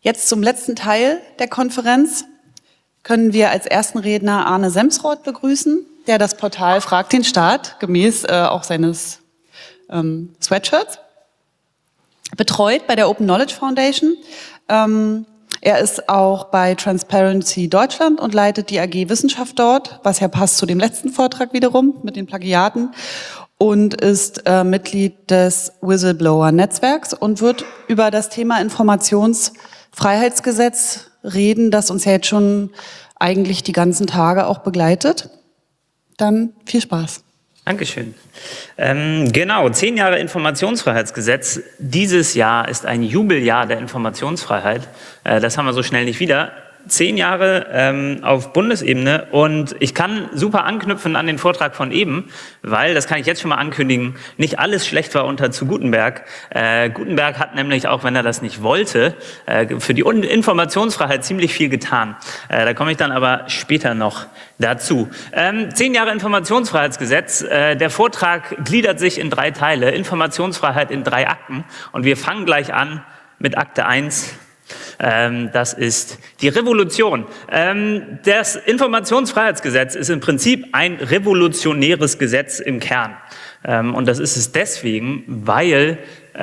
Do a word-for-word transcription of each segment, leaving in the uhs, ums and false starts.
Jetzt zum letzten Teil der Konferenz können wir als ersten Redner Arne Semsrott begrüßen, der das Portal Frag den Staat, gemäß äh, auch seines ähm, Sweatshirts, betreut bei der Open Knowledge Foundation. Ähm, er ist auch bei Transparency Deutschland und leitet die A G Wissenschaft dort, was ja passt zu dem letzten Vortrag wiederum mit den Plagiaten, und ist äh, Mitglied des Whistleblower-Netzwerks und wird über das Thema Informationsfreiheitsgesetz reden, das uns ja jetzt schon eigentlich die ganzen Tage auch begleitet. Dann viel Spaß. Dankeschön. Ähm, genau, zehn Jahre Informationsfreiheitsgesetz. Dieses Jahr ist ein Jubeljahr der Informationsfreiheit. Äh, das haben wir so schnell nicht wieder. Zehn Jahre ähm, auf Bundesebene, und ich kann super anknüpfen an den Vortrag von eben, weil, das kann ich jetzt schon mal ankündigen, nicht alles schlecht war unter zu Gutenberg. Äh, Gutenberg hat nämlich, auch wenn er das nicht wollte, äh, für die Informationsfreiheit ziemlich viel getan. Äh, da komme ich dann aber später noch dazu. Ähm, zehn Jahre Informationsfreiheitsgesetz. Äh, der Vortrag gliedert sich in drei Teile. Informationsfreiheit in drei Akten, und wir fangen gleich an mit Akte eins. Das ist die Revolution. Das Informationsfreiheitsgesetz ist im Prinzip ein revolutionäres Gesetz im Kern. Und das ist es deswegen, weil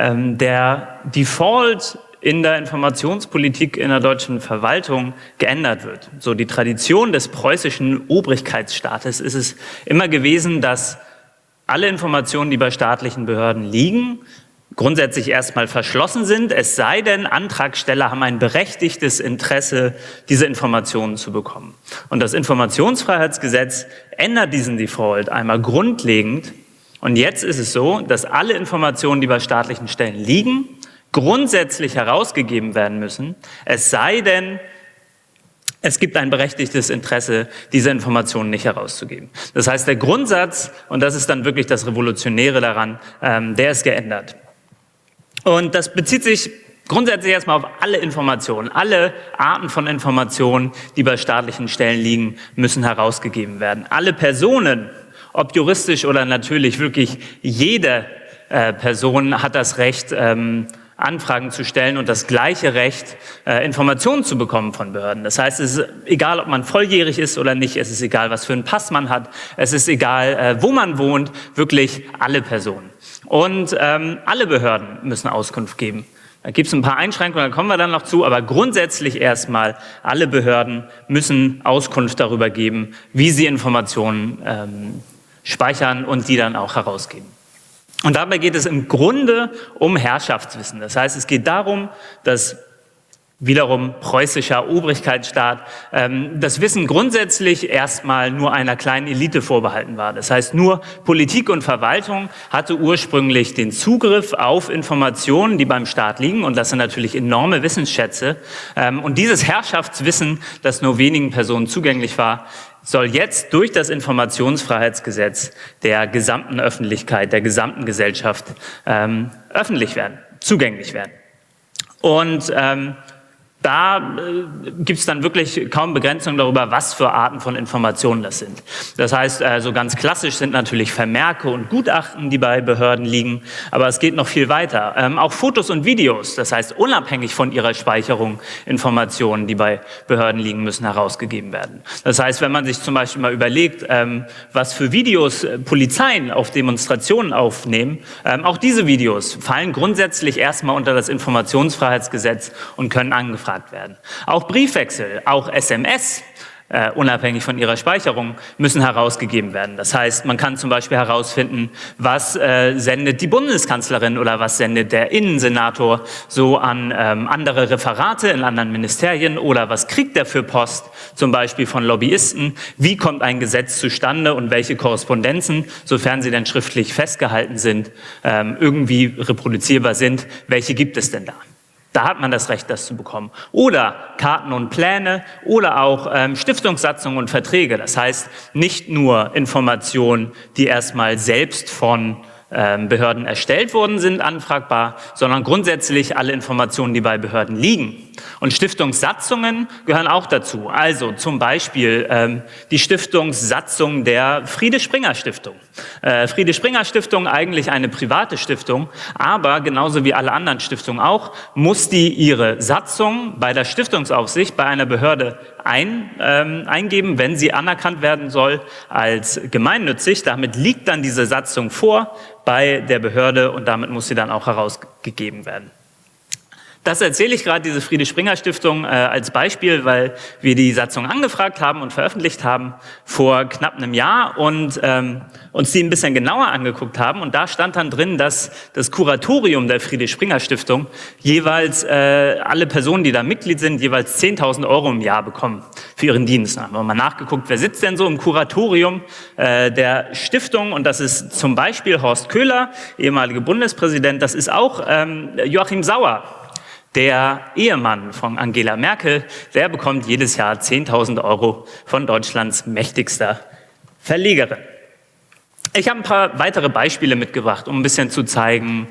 der Default in der Informationspolitik in der deutschen Verwaltung geändert wird. So die Tradition des preußischen Obrigkeitsstaates ist es immer gewesen, dass alle Informationen, die bei staatlichen Behörden liegen, grundsätzlich erstmal verschlossen sind, es sei denn, Antragsteller haben ein berechtigtes Interesse, diese Informationen zu bekommen. Und das Informationsfreiheitsgesetz ändert diesen Default einmal grundlegend. Und jetzt ist es so, dass alle Informationen, die bei staatlichen Stellen liegen, grundsätzlich herausgegeben werden müssen, es sei denn, es gibt ein berechtigtes Interesse, diese Informationen nicht herauszugeben. Das heißt, der Grundsatz, und das ist dann wirklich das Revolutionäre daran, ähm, der ist geändert. Und das bezieht sich grundsätzlich erstmal auf alle Informationen. Alle Arten von Informationen, die bei staatlichen Stellen liegen, müssen herausgegeben werden. Alle Personen, ob juristisch oder natürlich, wirklich jede äh, Person hat das Recht, ähm, Anfragen zu stellen und das gleiche Recht, äh, Informationen zu bekommen von Behörden. Das heißt, es ist egal, ob man volljährig ist oder nicht, es ist egal, was für einen Pass man hat, es ist egal, äh, wo man wohnt, wirklich alle Personen. Und ähm, alle Behörden müssen Auskunft geben. Da gibt es ein paar Einschränkungen, da kommen wir dann noch zu, aber grundsätzlich erstmal, alle Behörden müssen Auskunft darüber geben, wie sie Informationen ähm, speichern und die dann auch herausgeben. Und dabei geht es im Grunde um Herrschaftswissen. Das heißt, es geht darum, dass wiederum preußischer Obrigkeitsstaat, ähm, das Wissen grundsätzlich erstmal nur einer kleinen Elite vorbehalten war. Das heißt, nur Politik und Verwaltung hatte ursprünglich den Zugriff auf Informationen, die beim Staat liegen, und das sind natürlich enorme Wissensschätze. Ähm, und dieses Herrschaftswissen, das nur wenigen Personen zugänglich war, soll jetzt durch das Informationsfreiheitsgesetz der gesamten Öffentlichkeit, der gesamten Gesellschaft ähm, öffentlich werden, zugänglich werden. Und ähm, Da äh, gibt es dann wirklich kaum Begrenzung darüber, was für Arten von Informationen das sind. Das heißt, äh, so ganz klassisch sind natürlich Vermerke und Gutachten, die bei Behörden liegen, aber es geht noch viel weiter. Ähm, auch Fotos und Videos, das heißt, unabhängig von ihrer Speicherung, Informationen, die bei Behörden liegen, müssen herausgegeben werden. Das heißt, wenn man sich zum Beispiel mal überlegt, ähm, was für Videos äh, Polizeien auf Demonstrationen aufnehmen, ähm, auch diese Videos fallen grundsätzlich erstmal unter das Informationsfreiheitsgesetz und können angefragt werden. Auch Briefwechsel, auch S M S, äh, unabhängig von ihrer Speicherung, müssen herausgegeben werden. Das heißt, man kann zum Beispiel herausfinden, was äh, sendet die Bundeskanzlerin oder was sendet der Innensenator so an ähm, andere Referate in anderen Ministerien, oder was kriegt er für Post, zum Beispiel von Lobbyisten, wie kommt ein Gesetz zustande und welche Korrespondenzen, sofern sie denn schriftlich festgehalten sind, ähm, irgendwie reproduzierbar sind, welche gibt es denn da? Da hat man das Recht, das zu bekommen. Oder Karten und Pläne oder auch ähm, Stiftungssatzungen und Verträge. Das heißt, nicht nur Informationen, die erstmal selbst von ähm, Behörden erstellt worden sind, anfragbar, sondern grundsätzlich alle Informationen, die bei Behörden liegen. Und Stiftungssatzungen gehören auch dazu. Also zum Beispiel ähm, die Stiftungssatzung der Friede-Springer-Stiftung. Äh, Friede-Springer-Stiftung eigentlich eine private Stiftung, aber genauso wie alle anderen Stiftungen auch, muss die ihre Satzung bei der Stiftungsaufsicht bei einer Behörde ein, ähm, eingeben, wenn sie anerkannt werden soll als gemeinnützig. Damit liegt dann diese Satzung vor bei der Behörde und damit muss sie dann auch herausgegeben werden. Das erzähle ich gerade, diese Friede-Springer-Stiftung, äh, als Beispiel, weil wir die Satzung angefragt haben und veröffentlicht haben vor knapp einem Jahr und ähm, uns die ein bisschen genauer angeguckt haben. Und da stand dann drin, dass das Kuratorium der Friede-Springer-Stiftung jeweils äh, alle Personen, die da Mitglied sind, jeweils zehntausend Euro im Jahr bekommen für ihren Dienst. Da haben wir mal nachgeguckt, wer sitzt denn so im Kuratorium äh, der Stiftung? Und das ist zum Beispiel Horst Köhler, ehemaliger Bundespräsident. Das ist auch ähm, Joachim Sauer, der Ehemann von Angela Merkel. Der bekommt jedes Jahr zehntausend Euro von Deutschlands mächtigster Verlegerin. Ich habe ein paar weitere Beispiele mitgebracht, um ein bisschen zu zeigen,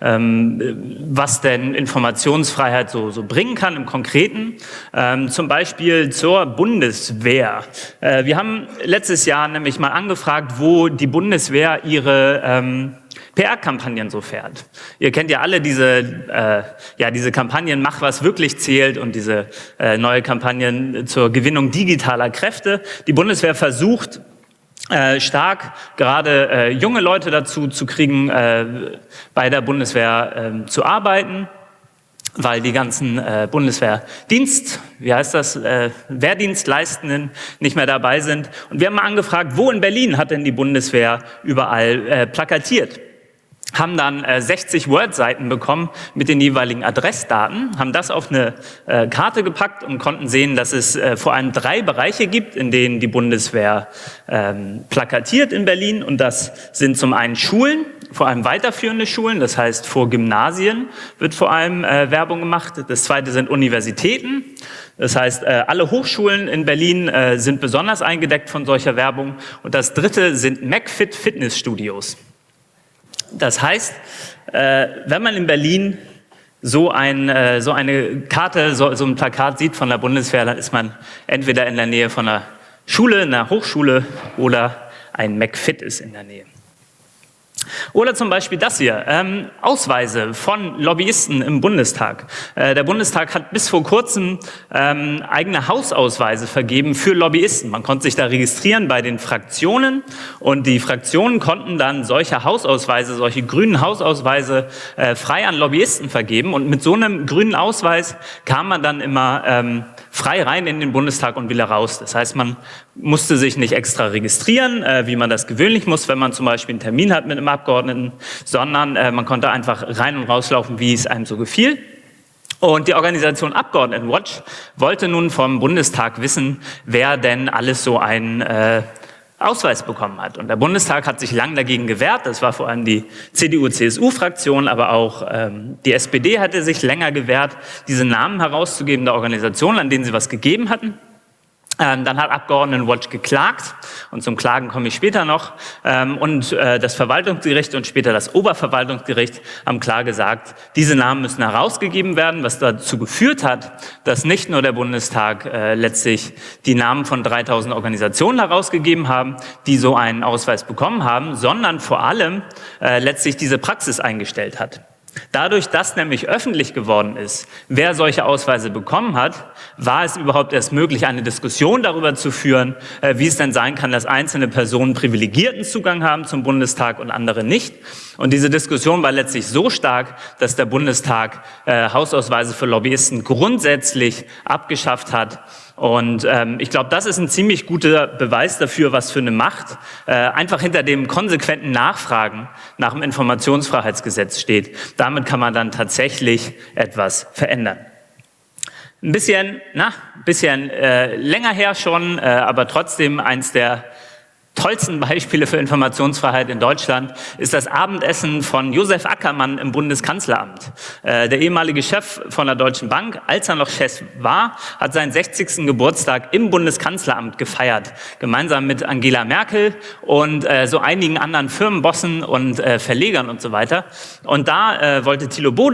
ähm, was denn Informationsfreiheit so, so bringen kann im Konkreten. Ähm, zum Beispiel zur Bundeswehr. Äh, wir haben letztes Jahr nämlich mal angefragt, wo die Bundeswehr ihre ähm, P R-Kampagnen so fährt. Ihr kennt ja alle diese, äh, ja, diese Kampagnen Mach, was wirklich zählt und diese äh, neue Kampagnen zur Gewinnung digitaler Kräfte. Die Bundeswehr versucht, Äh, stark gerade äh, junge Leute dazu zu kriegen, äh, bei der Bundeswehr äh, zu arbeiten, weil die ganzen äh, Bundeswehrdienst, wie heißt das, äh, Wehrdienstleistenden nicht mehr dabei sind. Und wir haben mal angefragt, wo in Berlin hat denn die Bundeswehr überall äh, plakatiert? Haben dann äh, sechzig Word-Seiten bekommen mit den jeweiligen Adressdaten, haben das auf eine äh, Karte gepackt und konnten sehen, dass es äh, vor allem drei Bereiche gibt, in denen die Bundeswehr ähm, plakatiert in Berlin. Und das sind zum einen Schulen, vor allem weiterführende Schulen, das heißt vor Gymnasien wird vor allem äh, Werbung gemacht. Das zweite sind Universitäten, das heißt äh, alle Hochschulen in Berlin äh, sind besonders eingedeckt von solcher Werbung. Und das dritte sind McFit Fitnessstudios. Das heißt, äh, wenn man in Berlin so, ein, äh, so eine Karte, so, so ein Plakat sieht von der Bundeswehr, dann ist man entweder in der Nähe von einer Schule, einer Hochschule oder ein McFit ist in der Nähe. Oder zum Beispiel das hier, ähm, Ausweise von Lobbyisten im Bundestag. Äh, der Bundestag hat bis vor kurzem ähm, eigene Hausausweise vergeben für Lobbyisten. Man konnte sich da registrieren bei den Fraktionen und die Fraktionen konnten dann solche Hausausweise, solche grünen Hausausweise äh, frei an Lobbyisten vergeben. Und mit so einem grünen Ausweis kam man dann immer ähm, frei rein in den Bundestag und wieder raus. Das heißt, man musste sich nicht extra registrieren, äh, wie man das gewöhnlich muss, wenn man zum Beispiel einen Termin hat mit einem Abgeordneten, sondern äh, man konnte einfach rein und rauslaufen, wie es einem so gefiel. Und die Organisation Abgeordnetenwatch wollte nun vom Bundestag wissen, wer denn alles so einen äh, Ausweis bekommen hat. Und der Bundestag hat sich lang dagegen gewehrt. Das war vor allem die C D U-C S U-Fraktion, aber auch ähm, die S P D hatte sich länger gewehrt, diese Namen herauszugeben der Organisationen, an denen sie was gegeben hatten. Ähm, dann hat Abgeordnetenwatch geklagt und zum Klagen komme ich später noch. Ähm, und äh, das Verwaltungsgericht und später das Oberverwaltungsgericht haben klar gesagt, diese Namen müssen herausgegeben werden, was dazu geführt hat, dass nicht nur der Bundestag äh, letztlich die Namen von dreitausend Organisationen herausgegeben haben, die so einen Ausweis bekommen haben, sondern vor allem äh, letztlich diese Praxis eingestellt hat. Dadurch, dass nämlich öffentlich geworden ist, wer solche Ausweise bekommen hat, war es überhaupt erst möglich, eine Diskussion darüber zu führen, wie es denn sein kann, dass einzelne Personen privilegierten Zugang haben zum Bundestag und andere nicht. Und diese Diskussion war letztlich so stark, dass der Bundestag äh, Hausausweise für Lobbyisten grundsätzlich abgeschafft hat. Und ähm, ich glaube, das ist ein ziemlich guter Beweis dafür, was für eine Macht äh, einfach hinter dem konsequenten Nachfragen nach dem Informationsfreiheitsgesetz steht. Damit kann man dann tatsächlich etwas verändern. Ein bisschen, na, ein bisschen äh, länger her schon, äh, aber trotzdem eins der tollsten Beispiele für Informationsfreiheit in Deutschland ist das Abendessen von Josef Ackermann im Bundeskanzleramt. Äh, der ehemalige Chef von der Deutschen Bank, als er noch Chef war, hat seinen sechzigsten Geburtstag im Bundeskanzleramt gefeiert, gemeinsam mit Angela Merkel und äh, so einigen anderen Firmenbossen und äh, Verlegern und so weiter. Und da äh, wollte Thilo Bode,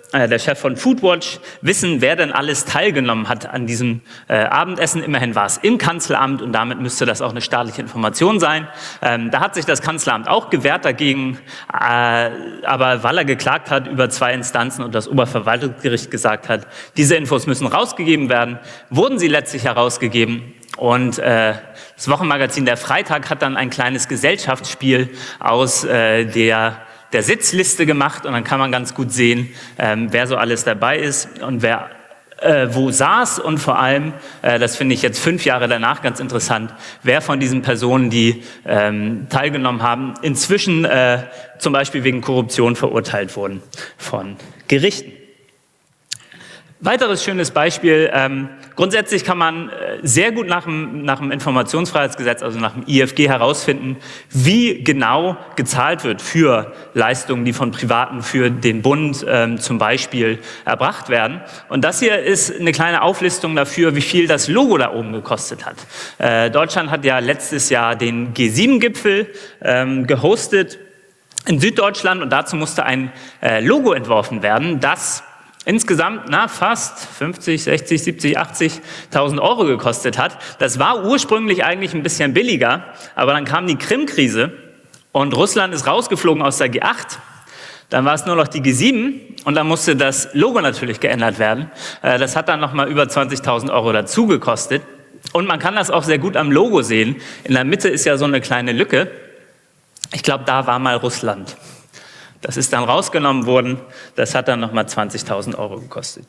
äh, der Chef von Foodwatch, wissen, wer denn alles teilgenommen hat an diesem äh, Abendessen. Immerhin war es im Kanzleramt und damit müsste das auch eine staatliche Information sein. Ähm, da hat sich das Kanzleramt auch gewehrt dagegen, äh, aber weil er geklagt hat über zwei Instanzen und das Oberverwaltungsgericht gesagt hat, diese Infos müssen rausgegeben werden, wurden sie letztlich herausgegeben. Und äh, das Wochenmagazin Der Freitag hat dann ein kleines Gesellschaftsspiel aus äh, der der Sitzliste gemacht und dann kann man ganz gut sehen, ähm, wer so alles dabei ist und wer äh, wo saß und vor allem, äh, das finde ich jetzt fünf Jahre danach ganz interessant, wer von diesen Personen, die ähm, teilgenommen haben, inzwischen äh, zum Beispiel wegen Korruption verurteilt wurden von Gerichten. Weiteres schönes Beispiel, ähm, grundsätzlich kann man äh, sehr gut nach dem, nach dem Informationsfreiheitsgesetz, also nach dem I F G herausfinden, wie genau gezahlt wird für Leistungen, die von Privaten für den Bund ähm, zum Beispiel erbracht werden. Und das hier ist eine kleine Auflistung dafür, wie viel das Logo da oben gekostet hat. Äh, Deutschland hat ja letztes Jahr den G sieben Gipfel ähm, gehostet in Süddeutschland und dazu musste ein äh, Logo entworfen werden, das insgesamt na, fast fünfzig, sechzig, siebzig, achtzigtausend Euro gekostet hat. Das war ursprünglich eigentlich ein bisschen billiger, aber dann kam die Krim-Krise und Russland ist rausgeflogen aus der G acht. Dann war es nur noch die G sieben und dann musste das Logo natürlich geändert werden. Das hat dann nochmal über zwanzigtausend Euro dazu gekostet. Und man kann das auch sehr gut am Logo sehen. In der Mitte ist ja so eine kleine Lücke. Ich glaube, da war mal Russland. Das ist dann rausgenommen worden, das hat dann nochmal zwanzigtausend Euro gekostet.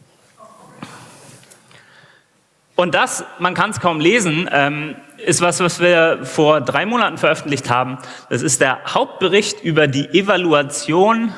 Und das, man kann es kaum lesen, ähm, ist was, was wir vor drei Monaten veröffentlicht haben. Das ist der Hauptbericht über die Evaluation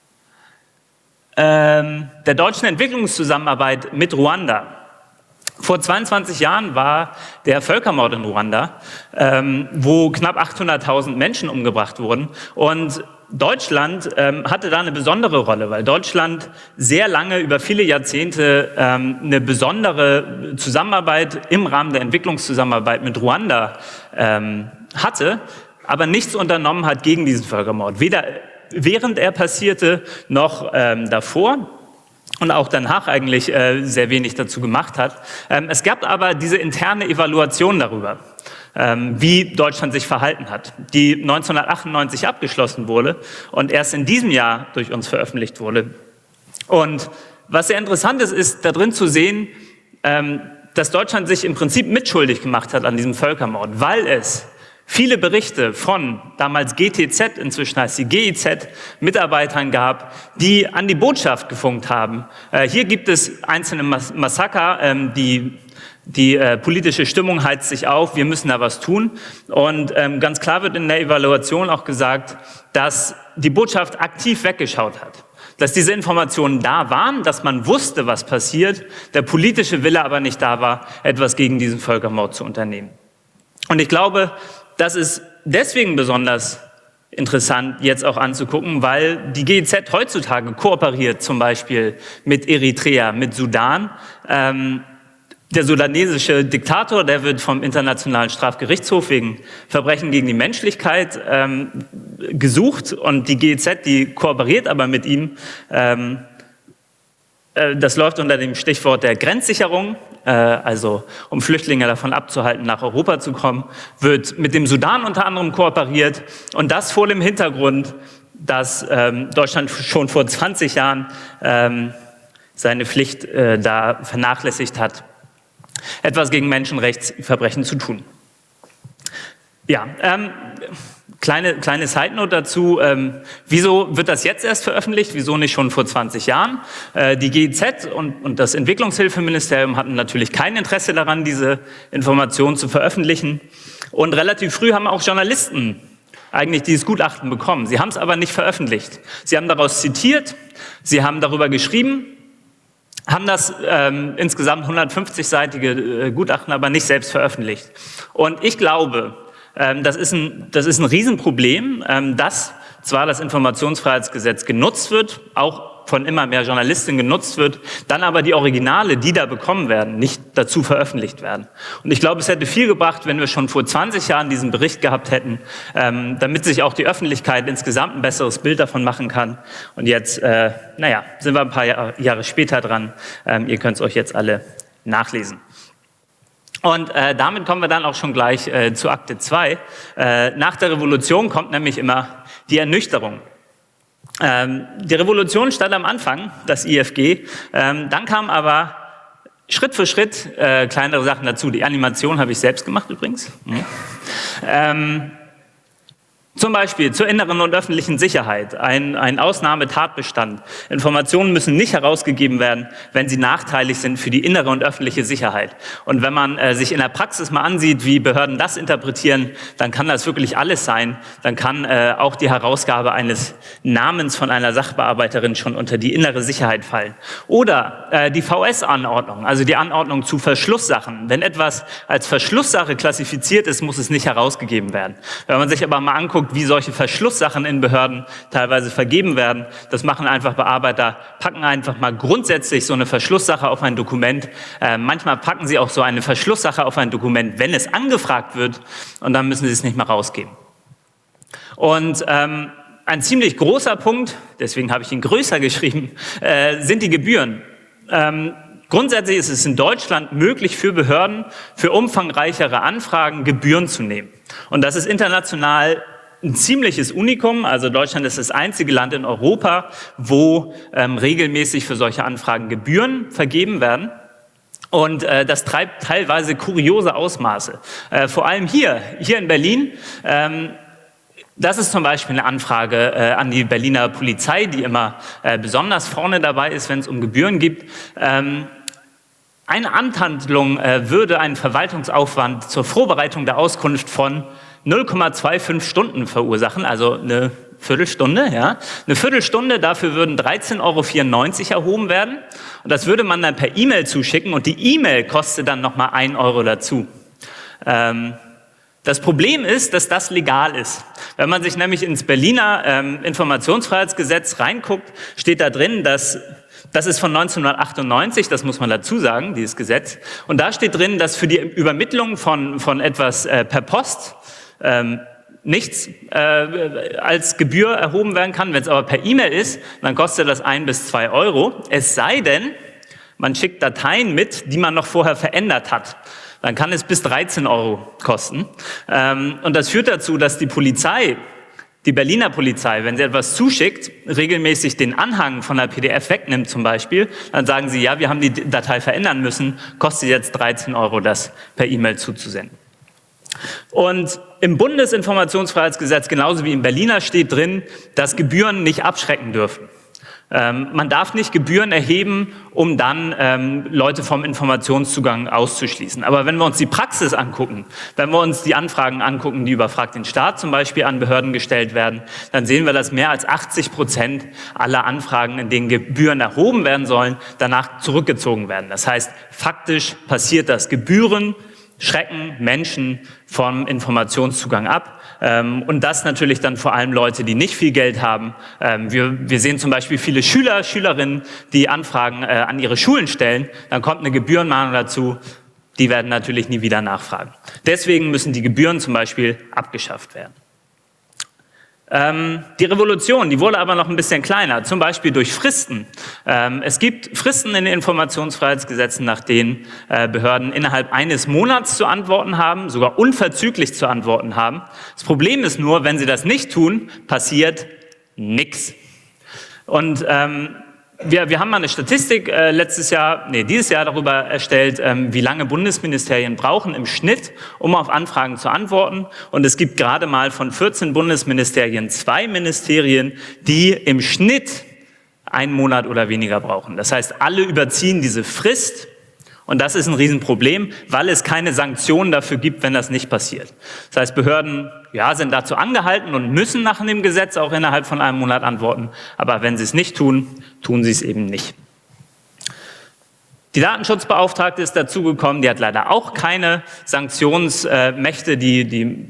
ähm, der deutschen Entwicklungszusammenarbeit mit Ruanda. Vor zweiundzwanzig Jahren war der Völkermord in Ruanda, ähm, wo knapp achthunderttausend Menschen umgebracht wurden. Und Deutschland ähm, hatte da eine besondere Rolle, weil Deutschland sehr lange, über viele Jahrzehnte, ähm, eine besondere Zusammenarbeit im Rahmen der Entwicklungszusammenarbeit mit Ruanda ähm, hatte, aber nichts unternommen hat gegen diesen Völkermord. Weder während er passierte, noch ähm, davor. Und auch danach eigentlich äh, sehr wenig dazu gemacht hat. Ähm, es gab aber diese interne Evaluation darüber, ähm, wie Deutschland sich verhalten hat, die neunzehnhundertachtundneunzig abgeschlossen wurde und erst in diesem Jahr durch uns veröffentlicht wurde. Und was sehr interessant ist, ist da drin zu sehen, ähm, dass Deutschland sich im Prinzip mitschuldig gemacht hat an diesem Völkermord, weil es viele Berichte von damals G T Z, inzwischen heißt sie G I Z, Mitarbeitern gab, die an die Botschaft gefunkt haben. Äh, hier gibt es einzelne Mas- Massaker, ähm, die, die äh, politische Stimmung heizt sich auf, wir müssen da was tun. Und ähm, ganz klar wird in der Evaluation auch gesagt, dass die Botschaft aktiv weggeschaut hat. Dass diese Informationen da waren, dass man wusste, was passiert, der politische Wille aber nicht da war, etwas gegen diesen Völkermord zu unternehmen. Und ich glaube, das ist deswegen besonders interessant jetzt auch anzugucken, weil die G I Z heutzutage kooperiert zum Beispiel mit Eritrea, mit Sudan. Ähm, der sudanesische Diktator, der wird vom Internationalen Strafgerichtshof wegen Verbrechen gegen die Menschlichkeit ähm, gesucht und die G I Z, die kooperiert aber mit ihm. Ähm, äh, das läuft unter dem Stichwort der Grenzsicherung. Also um Flüchtlinge davon abzuhalten, nach Europa zu kommen, wird mit dem Sudan unter anderem kooperiert. Und das vor dem Hintergrund, dass ähm, Deutschland schon vor zwanzig Jahren ähm, seine Pflicht äh, da vernachlässigt hat, etwas gegen Menschenrechtsverbrechen zu tun. Ja, ähm, kleine, kleine Side-Note dazu. Ähm, wieso wird das jetzt erst veröffentlicht? Wieso nicht schon vor zwanzig Jahren? Äh, die G I Z und, und das Entwicklungshilfeministerium hatten natürlich kein Interesse daran, diese Informationen zu veröffentlichen. Und relativ früh haben auch Journalisten eigentlich dieses Gutachten bekommen. Sie haben es aber nicht veröffentlicht. Sie haben daraus zitiert, sie haben darüber geschrieben, haben das ähm, insgesamt hundertfünfzigseitige äh, Gutachten aber nicht selbst veröffentlicht. Und ich glaube, ähm, das ist ein, das ist ein Riesenproblem, ähm, dass zwar das Informationsfreiheitsgesetz genutzt wird, auch von immer mehr Journalistinnen genutzt wird, dann aber die Originale, die da bekommen werden, nicht dazu veröffentlicht werden. Und ich glaube, es hätte viel gebracht, wenn wir schon vor zwanzig Jahren diesen Bericht gehabt hätten, ähm, damit sich auch die Öffentlichkeit insgesamt ein besseres Bild davon machen kann. Und jetzt, äh, naja, sind wir ein paar Jahr, Jahre später dran. Ähm, ihr könnt es euch jetzt alle nachlesen. Und äh, damit kommen wir dann auch schon gleich äh, zu Akte zwei. Äh, nach der Revolution kommt nämlich immer die Ernüchterung. Ähm, die Revolution stand am Anfang, das I F G, ähm, dann kamen aber Schritt für Schritt äh, kleinere Sachen dazu. Die Animation habe ich selbst gemacht übrigens. Mhm. Ähm, Zum Beispiel zur inneren und öffentlichen Sicherheit, ein, ein Ausnahmetatbestand. Informationen müssen nicht herausgegeben werden, wenn sie nachteilig sind für die innere und öffentliche Sicherheit. Und wenn man äh, sich in der Praxis mal ansieht, wie Behörden das interpretieren, dann kann das wirklich alles sein. Dann kann äh, auch die Herausgabe eines Namens von einer Sachbearbeiterin schon unter die innere Sicherheit fallen. Oder äh, die V S-Anordnung, also die Anordnung zu Verschlusssachen. Wenn etwas als Verschlusssache klassifiziert ist, muss es nicht herausgegeben werden. Wenn man sich aber mal anguckt, wie solche Verschlusssachen in Behörden teilweise vergeben werden. Das machen einfach Bearbeiter, packen einfach mal grundsätzlich so eine Verschlusssache auf ein Dokument. Äh, manchmal packen sie auch so eine Verschlusssache auf ein Dokument, wenn es angefragt wird, und dann müssen sie es nicht mehr rausgeben. Und ähm, ein ziemlich großer Punkt, deswegen habe ich ihn größer geschrieben, äh, sind die Gebühren. Ähm, Grundsätzlich ist es in Deutschland möglich für Behörden, für umfangreichere Anfragen Gebühren zu nehmen. Und das ist international ein ziemliches Unikum. Also Deutschland ist das einzige Land in Europa, wo ähm, regelmäßig für solche Anfragen Gebühren vergeben werden. Und äh, das treibt teilweise kuriose Ausmaße. Äh, vor allem hier, hier in Berlin. Ähm, Das ist zum Beispiel eine Anfrage äh, an die Berliner Polizei, die immer äh, besonders vorne dabei ist, wenn es um Gebühren geht. Ähm, eine Amtshandlung äh, würde einen Verwaltungsaufwand zur Vorbereitung der Auskunft von null Komma fünfundzwanzig Stunden verursachen, also eine Viertelstunde, ja. Eine Viertelstunde, dafür würden dreizehn Euro vierundneunzig erhoben werden. Und das würde man dann per E-Mail zuschicken und die E-Mail kostet dann nochmal ein Euro dazu. Ähm, Das Problem ist, dass das legal ist. Wenn man sich nämlich ins Berliner ähm, Informationsfreiheitsgesetz reinguckt, steht da drin, dass das ist von neunzehnhundertachtundneunzig, das muss man dazu sagen, dieses Gesetz. Und da steht drin, dass für die Übermittlung von, von etwas äh, per Post ähm, nichts äh, als Gebühr erhoben werden kann. Wenn es aber per E-Mail ist, dann kostet das ein bis zwei Euro. Es sei denn, man schickt Dateien mit, die man noch vorher verändert hat. Dann kann es bis dreizehn Euro kosten. Und das führt dazu, dass die Polizei, die Berliner Polizei, wenn sie etwas zuschickt, regelmäßig den Anhang von der P D F wegnimmt zum Beispiel. Dann sagen sie, ja, wir haben die Datei verändern müssen, kostet jetzt dreizehn Euro, das per E-Mail zuzusenden. Und im Bundesinformationsfreiheitsgesetz, genauso wie im Berliner, steht drin, dass Gebühren nicht abschrecken dürfen. Ähm, man darf nicht Gebühren erheben, um dann ähm, Leute vom Informationszugang auszuschließen. Aber wenn wir uns die Praxis angucken, wenn wir uns die Anfragen angucken, die über Frag den Staat zum Beispiel an Behörden gestellt werden, dann sehen wir, dass mehr als achtzig Prozent aller Anfragen, in denen Gebühren erhoben werden sollen, danach zurückgezogen werden. Das heißt, faktisch passiert das. Gebühren schrecken Menschen vom Informationszugang ab. Ähm, und das natürlich dann vor allem Leute, die nicht viel Geld haben. Ähm, wir, wir sehen zum Beispiel viele Schüler, Schülerinnen, die Anfragen äh, an ihre Schulen stellen. Dann kommt eine Gebührenmahnung dazu. Die werden natürlich nie wieder nachfragen. Deswegen müssen die Gebühren zum Beispiel abgeschafft werden. Ähm, die Revolution, die wurde aber noch ein bisschen kleiner, zum Beispiel durch Fristen. Ähm, es gibt Fristen in den Informationsfreiheitsgesetzen, nach denen äh, Behörden innerhalb eines Monats zu antworten haben, sogar unverzüglich zu antworten haben. Das Problem ist nur, wenn sie das nicht tun, passiert nichts. Und ähm, Wir, wir haben mal eine Statistik äh, letztes Jahr, nee, dieses Jahr darüber erstellt, ähm, wie lange Bundesministerien brauchen im Schnitt, um auf Anfragen zu antworten. Und es gibt gerade mal von vierzehn Bundesministerien zwei Ministerien, die im Schnitt einen Monat oder weniger brauchen. Das heißt, alle überziehen diese Frist. Und das ist ein Riesenproblem, weil es keine Sanktionen dafür gibt, wenn das nicht passiert. Das heißt, Behörden ja, sind dazu angehalten und müssen nach dem Gesetz auch innerhalb von einem Monat antworten. Aber wenn sie es nicht tun, tun sie es eben nicht. Die Datenschutzbeauftragte ist dazugekommen, die hat leider auch keine Sanktionsmächte, die, die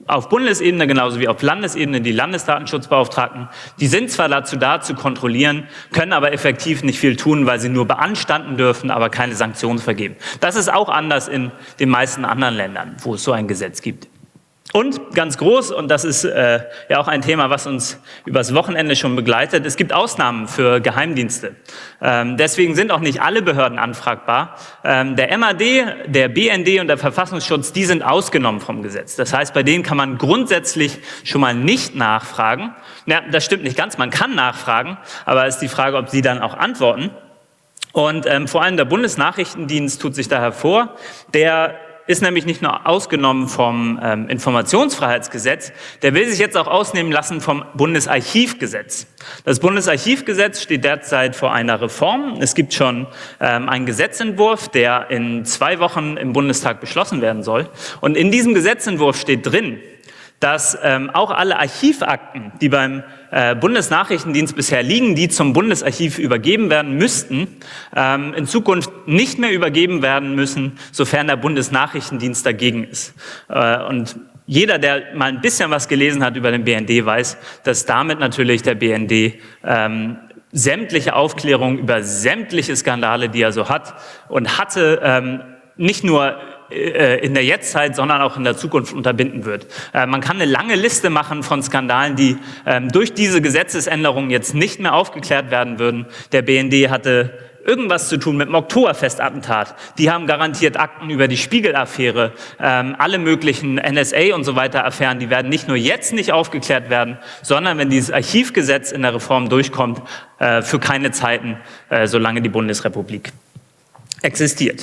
auf Bundesebene genauso wie auf Landesebene die Landesdatenschutzbeauftragten. Die sind zwar dazu da, zu kontrollieren, können aber effektiv nicht viel tun, weil sie nur beanstanden dürfen, aber keine Sanktionen vergeben. Das ist auch anders in den meisten anderen Ländern, wo es so ein Gesetz gibt. Und ganz groß, und das ist äh, ja auch ein Thema, was uns übers Wochenende schon begleitet, es gibt Ausnahmen für Geheimdienste. Ähm, deswegen sind auch nicht alle Behörden anfragbar. Ähm, der M A D, der B N D und der Verfassungsschutz, die sind ausgenommen vom Gesetz. Das heißt, bei denen kann man grundsätzlich schon mal nicht nachfragen. Ja, das stimmt nicht ganz, man kann nachfragen, aber es ist die Frage, ob sie dann auch antworten. Und ähm, vor allem der Bundesnachrichtendienst tut sich da hervor, der ist nämlich nicht nur ausgenommen vom ähm, Informationsfreiheitsgesetz, der will sich jetzt auch ausnehmen lassen vom Bundesarchivgesetz. Das Bundesarchivgesetz steht derzeit vor einer Reform. Es gibt schon ähm, einen Gesetzentwurf, der in zwei Wochen im Bundestag beschlossen werden soll. Und in diesem Gesetzentwurf steht drin, dass ähm, auch alle Archivakten, die beim äh, Bundesnachrichtendienst bisher liegen, die zum Bundesarchiv übergeben werden müssten, ähm, in Zukunft nicht mehr übergeben werden müssen, sofern der Bundesnachrichtendienst dagegen ist. Äh, und jeder, der mal ein bisschen was gelesen hat über den B N D, weiß, dass damit natürlich der B N D ähm, sämtliche Aufklärung über sämtliche Skandale, die er so hat und hatte, ähm, nicht nur in der Jetztzeit, sondern auch in der Zukunft unterbinden wird. Äh, man kann eine lange Liste machen von Skandalen, die ähm, durch diese Gesetzesänderungen jetzt nicht mehr aufgeklärt werden würden. Der B N D hatte irgendwas zu tun mit dem Oktoberfestattentat. Die haben garantiert Akten über die Spiegel-Affäre, ähm, alle möglichen N S A und so weiter Affären, die werden nicht nur jetzt nicht aufgeklärt werden, sondern wenn dieses Archivgesetz in der Reform durchkommt, äh, für keine Zeiten, äh, solange die Bundesrepublik existiert.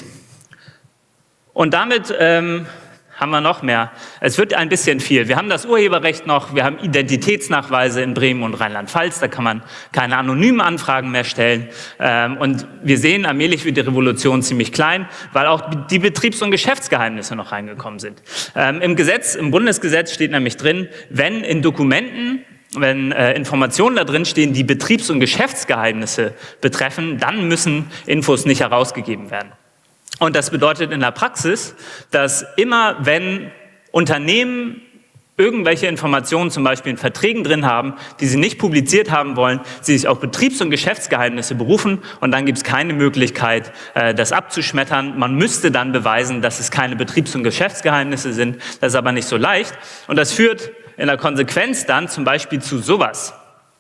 Und damit ähm, haben wir noch mehr. Es wird ein bisschen viel. Wir haben das Urheberrecht noch, wir haben Identitätsnachweise in Bremen und Rheinland-Pfalz, da kann man keine anonymen Anfragen mehr stellen. Ähm, und wir sehen, allmählich wird die Revolution ziemlich klein, weil auch die Betriebs- und Geschäftsgeheimnisse noch reingekommen sind. Ähm, im Gesetz, im Bundesgesetz steht nämlich drin, wenn in Dokumenten Wenn äh, Informationen da drin stehen, die Betriebs- und Geschäftsgeheimnisse betreffen, dann müssen Infos nicht herausgegeben werden. Und das bedeutet in der Praxis, dass immer, wenn Unternehmen irgendwelche Informationen zum Beispiel in Verträgen drin haben, die sie nicht publiziert haben wollen, sie sich auf Betriebs- und Geschäftsgeheimnisse berufen und dann gibt es keine Möglichkeit, das abzuschmettern. Man müsste dann beweisen, dass es keine Betriebs- und Geschäftsgeheimnisse sind. Das ist aber nicht so leicht. Und das führt in der Konsequenz dann zum Beispiel zu sowas.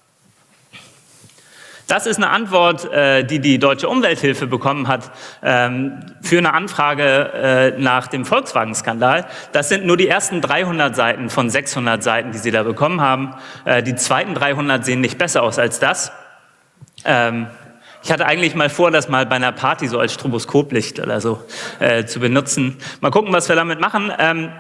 Das ist eine Antwort, die die Deutsche Umwelthilfe bekommen hat für eine Anfrage nach dem Volkswagen-Skandal. Das sind nur die ersten dreihundert Seiten von sechshundert Seiten, die sie da bekommen haben. Die zweiten dreihundert sehen nicht besser aus als das. Ich hatte eigentlich mal vor, das mal bei einer Party so als Stroboskoplicht oder so zu benutzen. Mal gucken, was wir damit machen.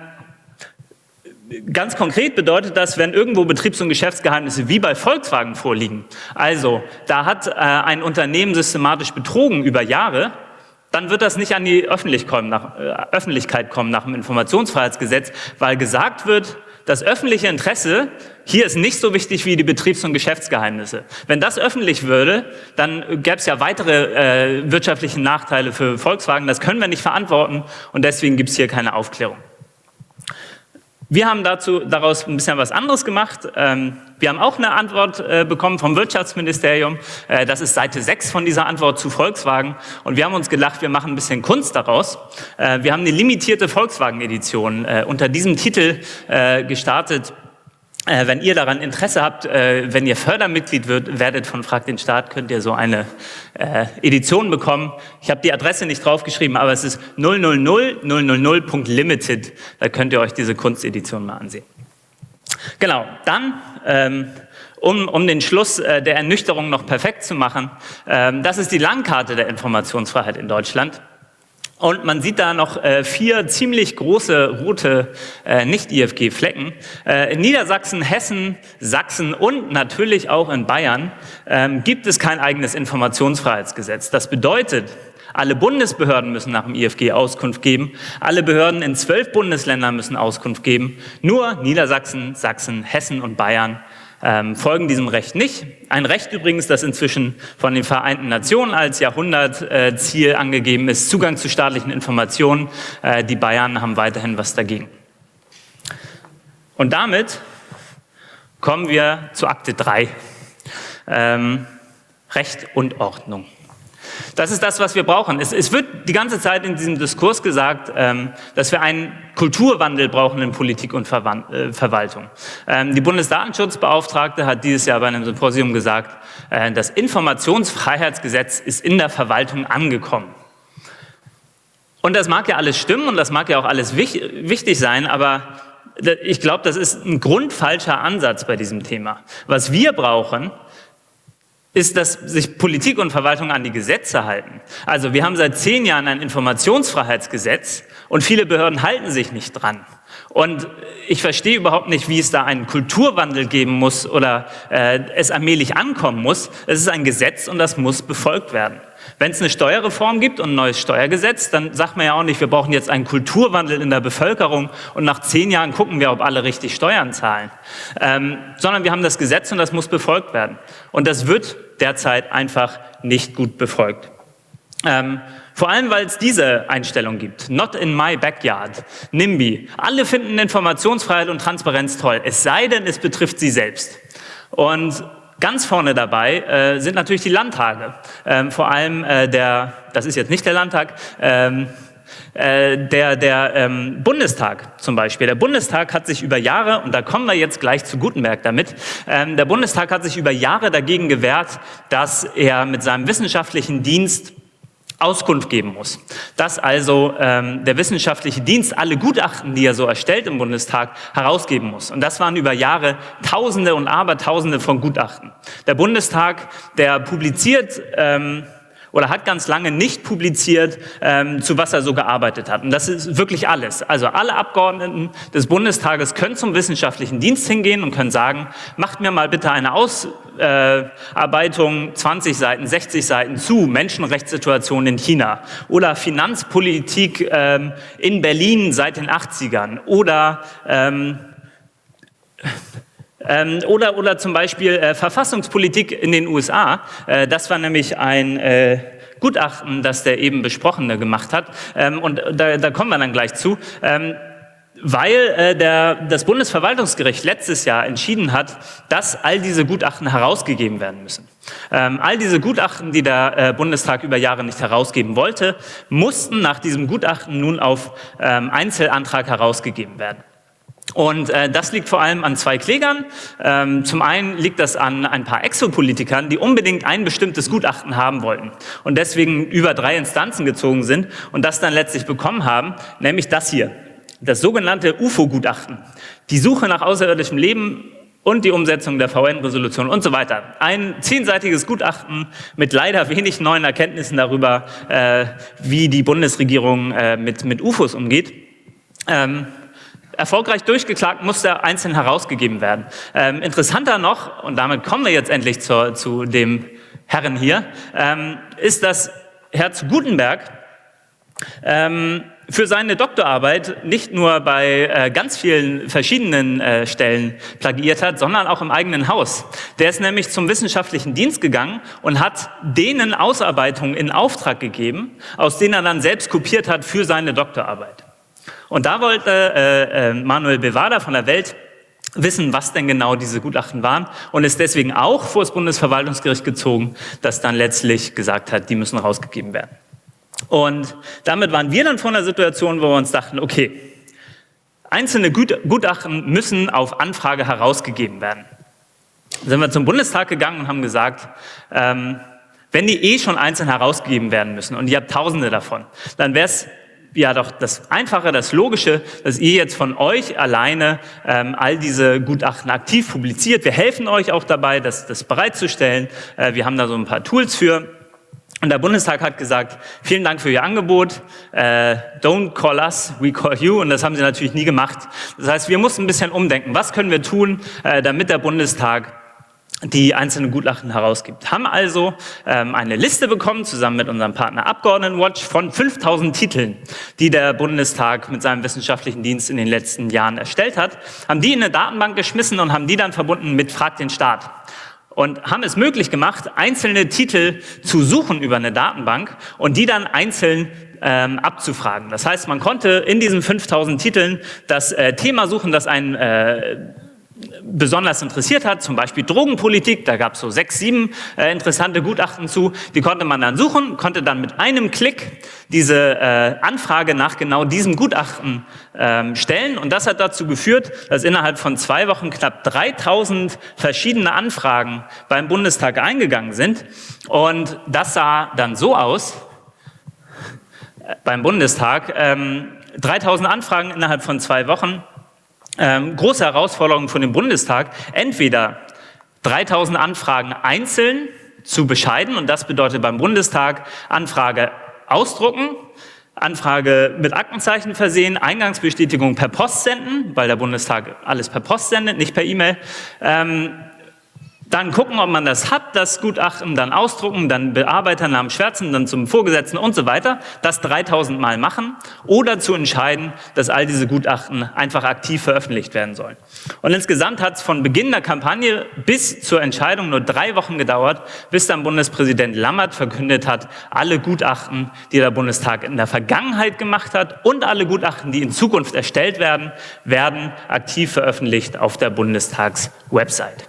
Ganz konkret bedeutet das, wenn irgendwo Betriebs- und Geschäftsgeheimnisse wie bei Volkswagen vorliegen, also da hat äh, ein Unternehmen systematisch betrogen über Jahre, dann wird das nicht an die Öffentlich kommen, nach, äh, Öffentlichkeit kommen nach dem Informationsfreiheitsgesetz, weil gesagt wird, das öffentliche Interesse hier ist nicht so wichtig wie die Betriebs- und Geschäftsgeheimnisse. Wenn das öffentlich würde, dann gäbe es ja weitere äh, wirtschaftliche Nachteile für Volkswagen, das können wir nicht verantworten und deswegen gibt es hier keine Aufklärung. Wir haben dazu, daraus ein bisschen was anderes gemacht. Ähm, wir haben auch eine Antwort äh, bekommen vom Wirtschaftsministerium. Äh, das ist Seite sechs von dieser Antwort zu Volkswagen. Und wir haben uns gedacht, wir machen ein bisschen Kunst daraus. Äh, wir haben eine limitierte Volkswagen-Edition äh, unter diesem Titel äh, gestartet. Äh, wenn ihr daran Interesse habt, äh, wenn ihr Fördermitglied wird, werdet von Frag den Staat, könnt ihr so eine äh, Edition bekommen. Ich habe die Adresse nicht draufgeschrieben, aber es ist null null null null null null Punkt limited. Da könnt ihr euch diese Kunstedition mal ansehen. Genau, dann, ähm, um, um den Schluss äh, der Ernüchterung noch perfekt zu machen, ähm, das ist die Landkarte der Informationsfreiheit in Deutschland. Und man sieht da noch äh, vier ziemlich große rote äh, Nicht-I F G-Flecken. Äh, in Niedersachsen, Hessen, Sachsen und natürlich auch in Bayern ähm, gibt es kein eigenes Informationsfreiheitsgesetz. Das bedeutet, alle Bundesbehörden müssen nach dem I F G Auskunft geben. Alle Behörden in zwölf Bundesländern müssen Auskunft geben. Nur Niedersachsen, Sachsen, Hessen und Bayern Ähm, folgen diesem Recht nicht. Ein Recht übrigens, das inzwischen von den Vereinten Nationen als Jahrhundertziel angegeben ist, Zugang zu staatlichen Informationen. Äh, die Bayern haben weiterhin was dagegen. Und damit kommen wir zu Akte drei, ähm, Recht und Ordnung. Das ist das, was wir brauchen. Es, es wird die ganze Zeit in diesem Diskurs gesagt, ähm, dass wir einen Kulturwandel brauchen in Politik und Verwand, äh, Verwaltung. Ähm, die Bundesdatenschutzbeauftragte hat dieses Jahr bei einem Symposium gesagt, äh, das Informationsfreiheitsgesetz ist in der Verwaltung angekommen. Und das mag ja alles stimmen und das mag ja auch alles wich, wichtig sein, aber ich glaube, das ist ein grundfalscher Ansatz bei diesem Thema. Was wir brauchen, ist, dass sich Politik und Verwaltung an die Gesetze halten. Also wir haben seit zehn Jahren ein Informationsfreiheitsgesetz und viele Behörden halten sich nicht dran. Und ich verstehe überhaupt nicht, wie es da einen Kulturwandel geben muss oder äh, es allmählich ankommen muss. Es ist ein Gesetz und das muss befolgt werden. Wenn es eine Steuerreform gibt und ein neues Steuergesetz, dann sagt man ja auch nicht, wir brauchen jetzt einen Kulturwandel in der Bevölkerung und nach zehn Jahren gucken wir, ob alle richtig Steuern zahlen. Ähm, sondern wir haben das Gesetz und das muss befolgt werden. Und das wird derzeit einfach nicht gut befolgt. Ähm, vor allem, weil es diese Einstellung gibt. Not in my backyard. NIMBY. Alle finden Informationsfreiheit und Transparenz toll, es sei denn, es betrifft sie selbst. Und ganz vorne dabei äh, sind natürlich die Landtage. Ähm, vor allem äh, der, das ist jetzt nicht der Landtag, ähm, äh, der, der ähm, Bundestag zum Beispiel. Der Bundestag hat sich über Jahre, und da kommen wir jetzt gleich zu Gutenberg damit, ähm, der Bundestag hat sich über Jahre dagegen gewehrt, dass er mit seinem wissenschaftlichen Dienst Auskunft geben muss. Dass also ähm, der wissenschaftliche Dienst alle Gutachten, die er so erstellt im Bundestag, herausgeben muss. Und das waren über Jahre Tausende und Abertausende von Gutachten. Der Bundestag, der publiziert ähm, oder hat ganz lange nicht publiziert, ähm, zu was er so gearbeitet hat. Und das ist wirklich alles. Also alle Abgeordneten des Bundestages können zum wissenschaftlichen Dienst hingehen und können sagen, macht mir mal bitte eine Ausarbeitung, zwanzig Seiten, sechzig Seiten zu Menschenrechtssituation in China oder Finanzpolitik ähm, in Berlin seit den achtzigern oder ähm, Ähm, oder, oder zum Beispiel äh, Verfassungspolitik in den U S A. Äh, das war nämlich ein äh, Gutachten, das der eben Besprochene gemacht hat. Ähm, und da, da kommen wir dann gleich zu. Ähm, weil äh, der, das Bundesverwaltungsgericht letztes Jahr entschieden hat, dass all diese Gutachten herausgegeben werden müssen. Ähm, all diese Gutachten, die der äh, Bundestag über Jahre nicht herausgeben wollte, mussten nach diesem Gutachten nun auf ähm, Einzelantrag herausgegeben werden. Und äh, das liegt vor allem an zwei Klägern. Ähm, zum einen liegt das an ein paar Exopolitikern, die unbedingt ein bestimmtes Gutachten haben wollten und deswegen über drei Instanzen gezogen sind und das dann letztlich bekommen haben, nämlich das hier, das sogenannte U F O-Gutachten. Die Suche nach außerirdischem Leben und die Umsetzung der V N-Resolution und so weiter. Ein zehnseitiges Gutachten mit leider wenig neuen Erkenntnissen darüber, äh, wie die Bundesregierung äh, mit, mit U F Os umgeht. Ähm, Erfolgreich durchgeklagt, musste einzeln herausgegeben werden. Ähm, interessanter noch, und damit kommen wir jetzt endlich zur, zu dem Herren hier, ähm, ist, dass Herr zu Gutenberg ähm, für seine Doktorarbeit nicht nur bei äh, ganz vielen verschiedenen äh, Stellen plagiiert hat, sondern auch im eigenen Haus. Der ist nämlich zum wissenschaftlichen Dienst gegangen und hat denen Ausarbeitungen in Auftrag gegeben, aus denen er dann selbst kopiert hat für seine Doktorarbeit. Und da wollte äh, äh, Manuel Bevada von der Welt wissen, was denn genau diese Gutachten waren und ist deswegen auch vor das Bundesverwaltungsgericht gezogen, das dann letztlich gesagt hat, die müssen rausgegeben werden. Und damit waren wir dann vor einer Situation, wo wir uns dachten, okay, einzelne Gut- Gutachten müssen auf Anfrage herausgegeben werden. Dann sind wir zum Bundestag gegangen und haben gesagt, ähm, wenn die eh schon einzeln herausgegeben werden müssen und ihr habt Tausende davon, dann wäre es ja doch das Einfache, das Logische, dass ihr jetzt von euch alleine ähm, all diese Gutachten aktiv publiziert. Wir helfen euch auch dabei, das, das bereitzustellen. Äh, wir haben da so ein paar Tools für. Und der Bundestag hat gesagt, vielen Dank für Ihr Angebot, äh, don't call us, we call you. Und das haben sie natürlich nie gemacht. Das heißt, wir mussten ein bisschen umdenken. Was können wir tun, äh, damit der Bundestag die einzelnen Gutachten herausgibt. Haben also ähm, eine Liste bekommen, zusammen mit unserem Partner Abgeordnetenwatch, von fünftausend Titeln, die der Bundestag mit seinem wissenschaftlichen Dienst in den letzten Jahren erstellt hat, haben die in eine Datenbank geschmissen und haben die dann verbunden mit Frag den Staat. Und haben es möglich gemacht, einzelne Titel zu suchen über eine Datenbank und die dann einzeln ähm, abzufragen. Das heißt, man konnte in diesen fünftausend Titeln das äh, Thema suchen, das einen äh, besonders interessiert hat, zum Beispiel Drogenpolitik, da gab es so sechs, sieben äh, interessante Gutachten zu, die konnte man dann suchen, konnte dann mit einem Klick diese äh, Anfrage nach genau diesem Gutachten ähm, stellen und das hat dazu geführt, dass innerhalb von zwei Wochen knapp dreitausend verschiedene Anfragen beim Bundestag eingegangen sind und das sah dann so aus, äh, beim Bundestag, ähm, dreitausend Anfragen innerhalb von zwei Wochen, Ähm, große Herausforderung von dem Bundestag, entweder dreitausend Anfragen einzeln zu bescheiden, und das bedeutet beim Bundestag Anfrage ausdrucken, Anfrage mit Aktenzeichen versehen, Eingangsbestätigung per Post senden, weil der Bundestag alles per Post sendet, nicht per E-Mail, ähm, dann gucken, ob man das hat, das Gutachten, dann ausdrucken, dann Bearbeiternamen schwärzen, dann zum Vorgesetzten und so weiter, das dreitausend Mal machen oder zu entscheiden, dass all diese Gutachten einfach aktiv veröffentlicht werden sollen. Und insgesamt hat es von Beginn der Kampagne bis zur Entscheidung nur drei Wochen gedauert, bis dann Bundespräsident Lammert verkündet hat, alle Gutachten, die der Bundestag in der Vergangenheit gemacht hat und alle Gutachten, die in Zukunft erstellt werden, werden aktiv veröffentlicht auf der Bundestags-Website.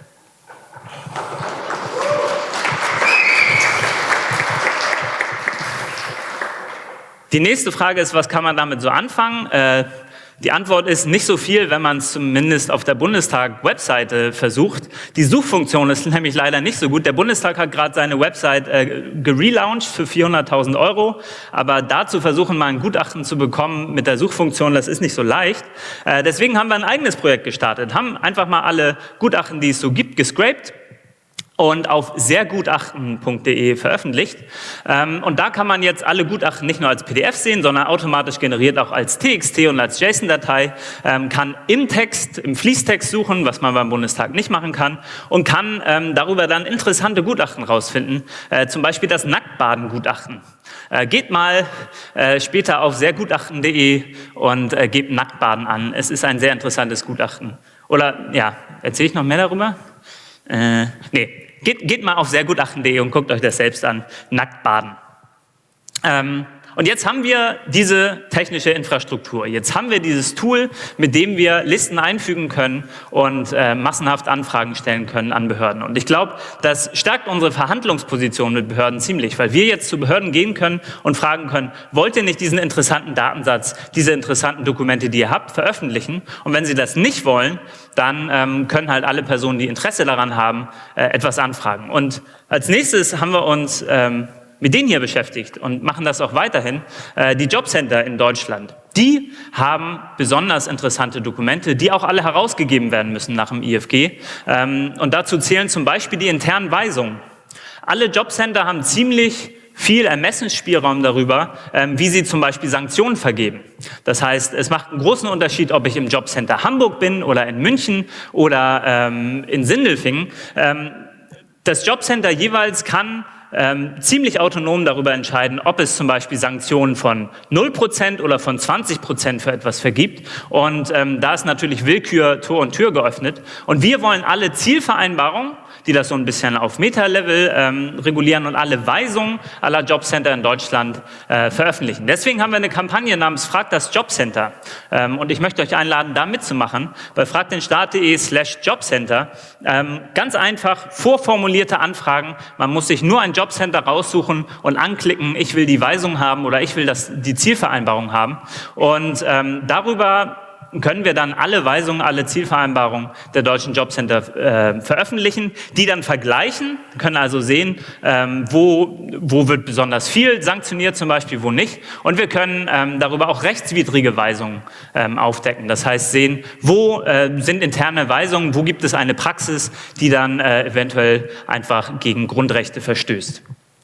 Die nächste Frage ist, was kann man damit so anfangen? Äh, die Antwort ist nicht so viel, wenn man es zumindest auf der Bundestag-Webseite versucht. Die Suchfunktion ist nämlich leider nicht so gut. Der Bundestag hat gerade seine Website äh, gelauncht für vierhunderttausend Euro, aber dazu versuchen, mal ein Gutachten zu bekommen mit der Suchfunktion, das ist nicht so leicht. Äh, deswegen haben wir ein eigenes Projekt gestartet, haben einfach mal alle Gutachten, die es so gibt, gescraped und auf sehrgutachten punkt de veröffentlicht. Und da kann man jetzt alle Gutachten nicht nur als P D F sehen, sondern automatisch generiert auch als T X T und als JSON-Datei, kann im Text, im Fließtext suchen, was man beim Bundestag nicht machen kann, und kann darüber dann interessante Gutachten rausfinden, zum Beispiel das Nacktbaden-Gutachten. Geht mal später auf sehrgutachten punkt de und gebt Nacktbaden an. Es ist ein sehr interessantes Gutachten. Oder, ja, erzähle ich noch mehr darüber? Äh, nee. Geht, geht mal auf sehrgutachten punkt de und guckt euch das selbst an. Nacktbaden. Ähm, und jetzt haben wir diese technische Infrastruktur. Jetzt haben wir dieses Tool, mit dem wir Listen einfügen können und äh, massenhaft Anfragen stellen können an Behörden. Und ich glaube, das stärkt unsere Verhandlungsposition mit Behörden ziemlich, weil wir jetzt zu Behörden gehen können und fragen können, wollt ihr nicht diesen interessanten Datensatz, diese interessanten Dokumente, die ihr habt, veröffentlichen? Und wenn sie das nicht wollen, dann ähm, können halt alle Personen, die Interesse daran haben, äh, etwas anfragen. Und als nächstes haben wir uns ähm, mit denen hier beschäftigt und machen das auch weiterhin, äh, die Jobcenter in Deutschland. Die haben besonders interessante Dokumente, die auch alle herausgegeben werden müssen nach dem I F G. Ähm, und dazu zählen zum Beispiel die internen Weisungen. Alle Jobcenter haben ziemlich viel Ermessensspielraum darüber, ähm, wie sie zum Beispiel Sanktionen vergeben. Das heißt, es macht einen großen Unterschied, ob ich im Jobcenter Hamburg bin oder in München oder ähm, in Sindelfingen. Ähm, das Jobcenter jeweils kann Ähm, ziemlich autonom darüber entscheiden, ob es zum Beispiel Sanktionen von null Prozent oder von zwanzig Prozent für etwas vergibt. Und ähm, da ist natürlich Willkür Tor und Tür geöffnet. Und wir wollen alle Zielvereinbarungen, die das so ein bisschen auf Meta-Level ähm, regulieren, und alle Weisungen aller Jobcenter in Deutschland äh, veröffentlichen. Deswegen haben wir eine Kampagne namens Frag das Jobcenter. Ähm, und ich möchte euch einladen, da mitzumachen bei fragdenstaat.de slash Jobcenter. Ähm, ganz einfach vorformulierte Anfragen. Man muss sich nur ein Jobcenter raussuchen und anklicken, ich will die Weisung haben oder ich will das, die Zielvereinbarung haben. Und ähm, darüber können wir dann alle Weisungen, alle Zielvereinbarungen der deutschen Jobcenter äh, veröffentlichen, die dann vergleichen, können also sehen, ähm, wo, wo wird besonders viel sanktioniert zum Beispiel, wo nicht. Und wir können ähm, darüber auch rechtswidrige Weisungen ähm, aufdecken. Das heißt, sehen, wo äh, sind interne Weisungen, wo gibt es eine Praxis, die dann äh, eventuell einfach gegen Grundrechte verstößt.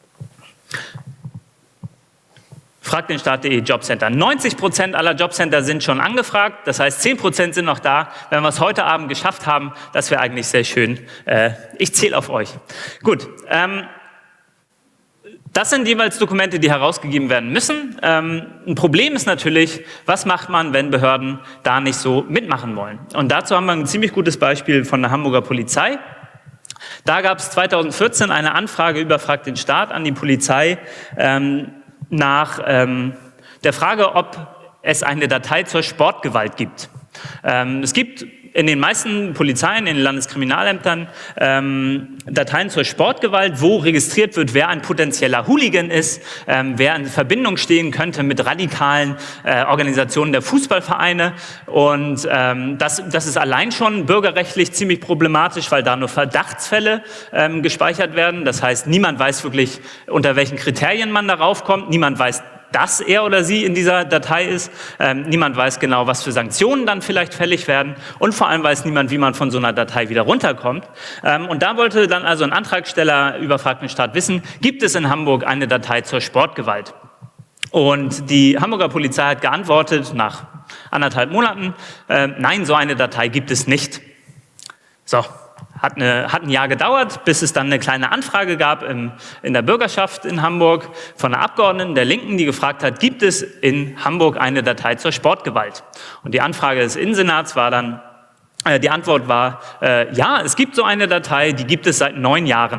fragdenstaat.de Jobcenter. neunzig Prozent aller Jobcenter sind schon angefragt, das heißt zehn Prozent sind noch da. Wenn wir es heute Abend geschafft haben, das wäre eigentlich sehr schön. Äh, ich zähle auf euch. Gut, ähm, das sind jeweils Dokumente, die herausgegeben werden müssen. Ähm, ein Problem ist natürlich, was macht man, wenn Behörden da nicht so mitmachen wollen? Und dazu haben wir ein ziemlich gutes Beispiel von der Hamburger Polizei. Da gab es zweitausendvierzehn eine Anfrage über Frag den Staat an die Polizei, ähm, nach ähm, der Frage, ob es eine Datei zur Sportgewalt gibt. Ähm, es gibt in den meisten Polizeien, in den Landeskriminalämtern ähm, Dateien zur Sportgewalt, wo registriert wird, wer ein potenzieller Hooligan ist, ähm, wer in Verbindung stehen könnte mit radikalen äh, Organisationen der Fußballvereine. Und ähm, das, das ist allein schon bürgerrechtlich ziemlich problematisch, weil da nur Verdachtsfälle ähm, gespeichert werden. Das heißt, niemand weiß wirklich, unter welchen Kriterien man darauf kommt. Niemand weiß, dass er oder sie in dieser Datei ist. Ähm, niemand weiß genau, was für Sanktionen dann vielleicht fällig werden. Und vor allem weiß niemand, wie man von so einer Datei wieder runterkommt. Ähm, und da wollte dann also ein Antragsteller über Frag den Staat wissen, gibt es in Hamburg eine Datei zur Sportgewalt? Und die Hamburger Polizei hat geantwortet nach anderthalb Monaten, äh, nein, so eine Datei gibt es nicht. So. Hat, eine, hat ein Jahr gedauert, bis es dann eine kleine Anfrage gab im, in der Bürgerschaft in Hamburg von einer Abgeordneten der Linken, die gefragt hat, gibt es in Hamburg eine Datei zur Sportgewalt? Und die Anfrage des Innensenats war dann, äh, die Antwort war, äh, ja, es gibt so eine Datei, die gibt es seit neun Jahren.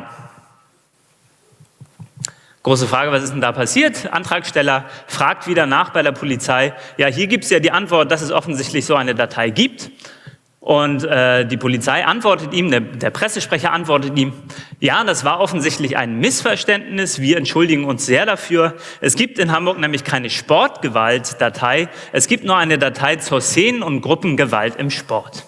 Große Frage, was ist denn da passiert? Antragsteller fragt wieder nach bei der Polizei, ja, hier gibt es ja die Antwort, dass es offensichtlich so eine Datei gibt. Und äh, die Polizei antwortet ihm, der, der Pressesprecher antwortet ihm, ja, das war offensichtlich ein Missverständnis, wir entschuldigen uns sehr dafür. Es gibt in Hamburg nämlich keine Sportgewalt-Datei, es gibt nur eine Datei zur Szenen- und Gruppengewalt im Sport.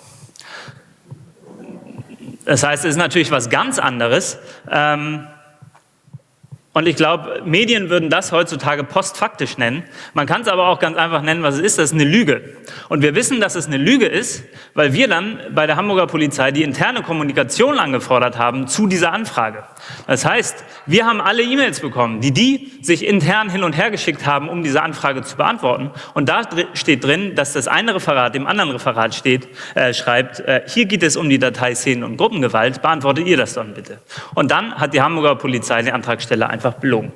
Das heißt, es ist natürlich was ganz anderes. Ähm, Und ich glaube, Medien würden das heutzutage postfaktisch nennen. Man kann es aber auch ganz einfach nennen, was es ist. Das ist eine Lüge. Und wir wissen, dass es eine Lüge ist, weil wir dann bei der Hamburger Polizei die interne Kommunikation angefordert haben zu dieser Anfrage. Das heißt, wir haben alle E-Mails bekommen, die die sich intern hin und her geschickt haben, um diese Anfrage zu beantworten. Und da steht drin, dass das eine Referat dem anderen Referat steht, äh, schreibt, äh, hier geht es um die Datei Szenen- und Gruppengewalt, beantwortet ihr das dann bitte. Und dann hat die Hamburger Polizei den Antragsteller einfach belogen.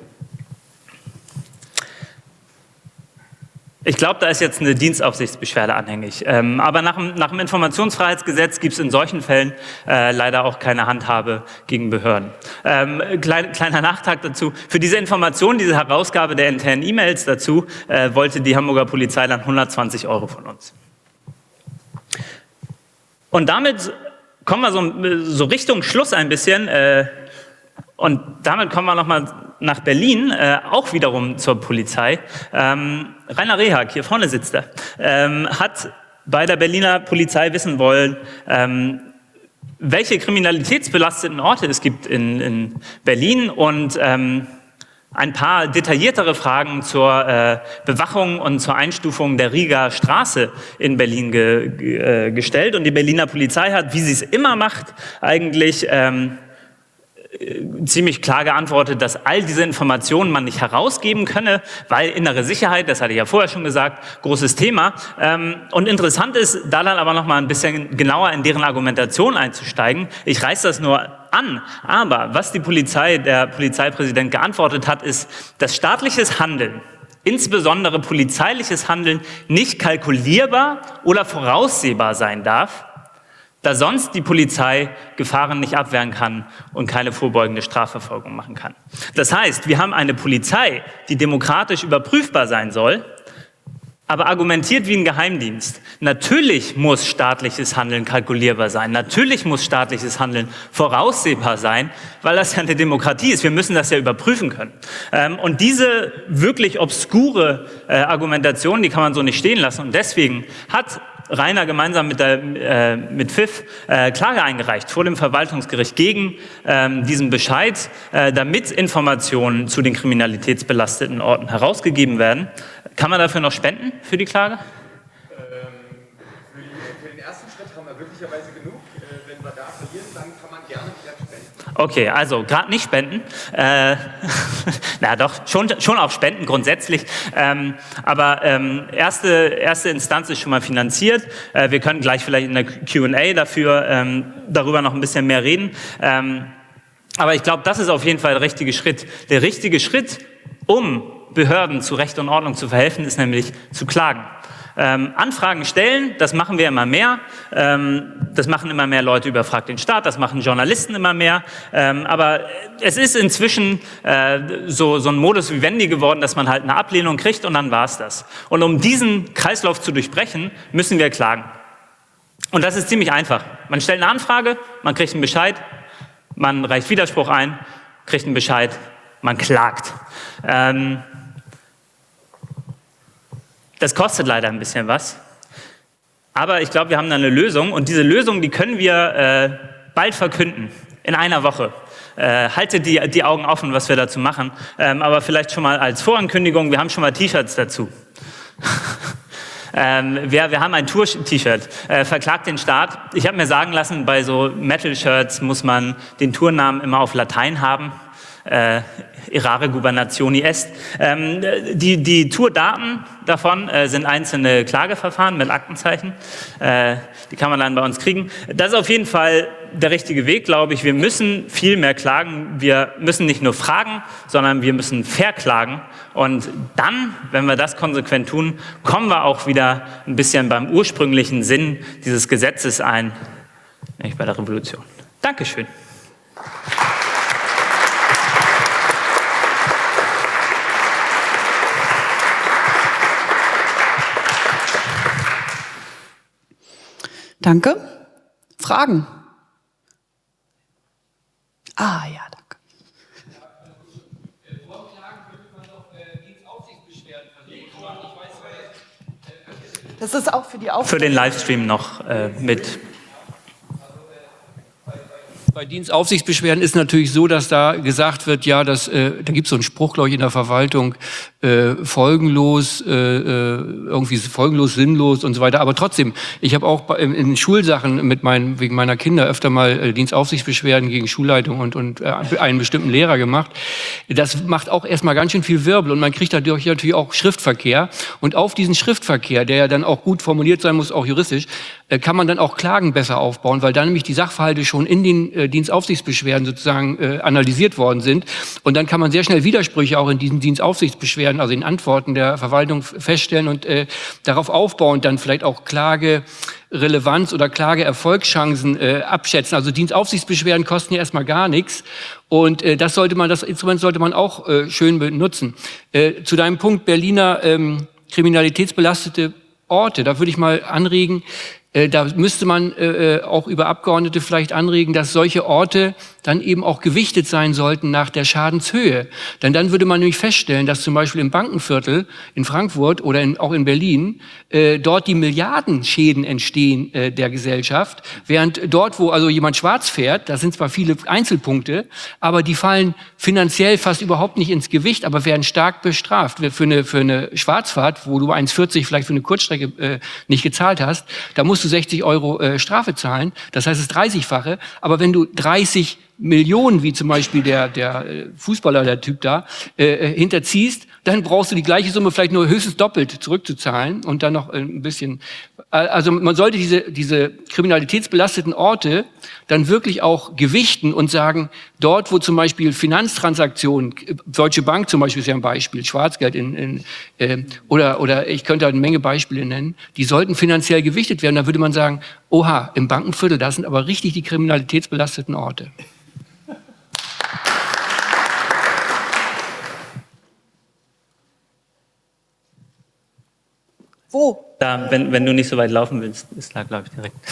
Ich glaube, da ist jetzt eine Dienstaufsichtsbeschwerde anhängig. Ähm, aber nach dem, nach dem Informationsfreiheitsgesetz gibt es in solchen Fällen äh, leider auch keine Handhabe gegen Behörden. Ähm, klein, kleiner Nachtrag dazu. Für diese Information, diese Herausgabe der internen E-Mails dazu, äh, wollte die Hamburger Polizei dann hundertzwanzig Euro von uns. Und damit kommen wir so, so Richtung Schluss ein bisschen. Äh, und damit kommen wir nochmal nach Berlin, äh, auch wiederum zur Polizei. Ähm, Rainer Rehag, hier vorne sitzt er, ähm, hat bei der Berliner Polizei wissen wollen, ähm, welche kriminalitätsbelasteten Orte es gibt in, in Berlin und ähm, ein paar detailliertere Fragen zur äh, Bewachung und zur Einstufung der Rieger Straße in Berlin ge, ge, äh, gestellt. Und die Berliner Polizei hat, wie sie es immer macht, eigentlich ähm, ziemlich klar geantwortet, dass all diese Informationen man nicht herausgeben könne, weil innere Sicherheit, das hatte ich ja vorher schon gesagt, großes Thema. Und interessant ist, da dann aber noch mal ein bisschen genauer in deren Argumentation einzusteigen. Ich reiße das nur an, aber was die Polizei, der Polizeipräsident geantwortet hat, ist, dass staatliches Handeln, insbesondere polizeiliches Handeln, nicht kalkulierbar oder voraussehbar sein darf, da sonst die Polizei Gefahren nicht abwehren kann und keine vorbeugende Strafverfolgung machen kann. Das heißt, wir haben eine Polizei, die demokratisch überprüfbar sein soll, aber argumentiert wie ein Geheimdienst. Natürlich muss staatliches Handeln kalkulierbar sein. Natürlich muss staatliches Handeln voraussehbar sein, weil das ja eine Demokratie ist. Wir müssen das ja überprüfen können. Und diese wirklich obskure Argumentation, die kann man so nicht stehen lassen. Und deswegen hat Rainer gemeinsam mit, der, äh, mit F I F äh, Klage eingereicht vor dem Verwaltungsgericht gegen ähm, diesen Bescheid, äh, damit Informationen zu den kriminalitätsbelasteten Orten herausgegeben werden. Kann man dafür noch spenden für die Klage? Ähm, für, die, für den ersten Schritt haben wir glücklicherweise genug. Äh, wenn wir da verlieren, dann kann man gerne wieder spenden. Okay, also gerade nicht spenden. Äh, na doch, schon, schon auch spenden grundsätzlich. Ähm, aber ähm, erste, erste Instanz ist schon mal finanziert. Äh, wir können gleich vielleicht in der Q und A dafür ähm, darüber noch ein bisschen mehr reden. Ähm, aber ich glaube, das ist auf jeden Fall der richtige Schritt. Der richtige Schritt, um Behörden zu Recht und Ordnung zu verhelfen, ist nämlich zu klagen. Ähm, Anfragen stellen, das machen wir immer mehr. Ähm, das machen immer mehr Leute über Frag den Staat, das machen Journalisten immer mehr. Ähm, aber es ist inzwischen äh, so, so ein Modus vivendi geworden, dass man halt eine Ablehnung kriegt und dann war es das. Und um diesen Kreislauf zu durchbrechen, müssen wir klagen. Und das ist ziemlich einfach. Man stellt eine Anfrage, man kriegt einen Bescheid, man reicht Widerspruch ein, kriegt einen Bescheid, man klagt. Ähm, Das kostet leider ein bisschen was, aber ich glaube, wir haben da eine Lösung und diese Lösung, die können wir äh, bald verkünden, in einer Woche. Äh, haltet die, die Augen offen, was wir dazu machen, ähm, aber vielleicht schon mal als Vorankündigung, wir haben schon mal T-Shirts dazu. ähm, wir, wir haben ein Tour-T-Shirt, äh, verklagt den Staat. Ich habe mir sagen lassen, bei so Metal-Shirts muss man den Tournamen immer auf Latein haben. Äh, Errare Gubernationi est. Ähm, die, die Tourdaten davon äh, sind einzelne Klageverfahren mit Aktenzeichen. Äh, die kann man dann bei uns kriegen. Das ist auf jeden Fall der richtige Weg, glaube ich. Wir müssen viel mehr klagen. Wir müssen nicht nur fragen, sondern wir müssen verklagen. Und dann, wenn wir das konsequent tun, kommen wir auch wieder ein bisschen beim ursprünglichen Sinn dieses Gesetzes ein, nämlich bei der Revolution. Dankeschön. Danke. Fragen? Ah, ja, danke. Das ist auch für die Aufnahme. Für den Livestream noch äh, mit. Bei Dienstaufsichtsbeschwerden ist natürlich so, dass da gesagt wird, ja, dass, äh, da gibt es so einen Spruch, glaube ich, in der Verwaltung, äh, folgenlos, äh, irgendwie folgenlos, sinnlos und so weiter. Aber trotzdem, ich habe auch bei, in Schulsachen mit meinen, wegen meiner Kinder öfter mal äh, Dienstaufsichtsbeschwerden gegen Schulleitung und, und äh, einen bestimmten Lehrer gemacht. Das macht auch erstmal ganz schön viel Wirbel und man kriegt dadurch natürlich auch Schriftverkehr. Und auf diesen Schriftverkehr, der ja dann auch gut formuliert sein muss, auch juristisch, äh, kann man dann auch Klagen besser aufbauen, weil dann nämlich die Sachverhalte schon in den äh, Dienstaufsichtsbeschwerden sozusagen äh, analysiert worden sind. Und dann kann man sehr schnell Widersprüche auch in diesen Dienstaufsichtsbeschwerden, also in Antworten der Verwaltung feststellen und äh, darauf aufbauend dann vielleicht auch Klagerelevanz oder Klageerfolgschancen äh, abschätzen. Also Dienstaufsichtsbeschwerden kosten ja erstmal gar nichts. Und äh, das sollte man, das Instrument sollte man auch äh, schön benutzen. Äh, zu deinem Punkt Berliner ähm, kriminalitätsbelastete Orte, da würde ich mal anregen, da müsste man äh, auch über Abgeordnete vielleicht anregen, dass solche Orte dann eben auch gewichtet sein sollten nach der Schadenshöhe. Denn dann würde man nämlich feststellen, dass zum Beispiel im Bankenviertel in Frankfurt oder in, auch in Berlin äh, dort die Milliardenschäden entstehen äh, der Gesellschaft, während dort, wo also jemand schwarz fährt, da sind zwar viele Einzelpunkte, aber die fallen finanziell fast überhaupt nicht ins Gewicht, aber werden stark bestraft. Für eine, für eine Schwarzfahrt, wo du eins vierzig vielleicht für eine Kurzstrecke äh, nicht gezahlt hast, da musst du sechzig Euro äh, Strafe zahlen, das heißt, es ist dreißigfache. Aber wenn du dreißig Millionen, wie zum Beispiel der, der Fußballer, der Typ da, äh, hinterziehst, dann brauchst du die gleiche Summe vielleicht nur höchstens doppelt zurückzuzahlen und dann noch ein bisschen. Also man sollte diese, diese kriminalitätsbelasteten Orte dann wirklich auch gewichten und sagen, dort, wo zum Beispiel Finanztransaktionen, Deutsche Bank zum Beispiel ist ja ein Beispiel, Schwarzgeld in, in äh, oder, oder ich könnte eine Menge Beispiele nennen, die sollten finanziell gewichtet werden. Da würde man sagen, oha, im Bankenviertel, das sind aber richtig die kriminalitätsbelasteten Orte. Wo? Da, wenn, wenn du nicht so weit laufen willst, ist da, glaube ich, direkt.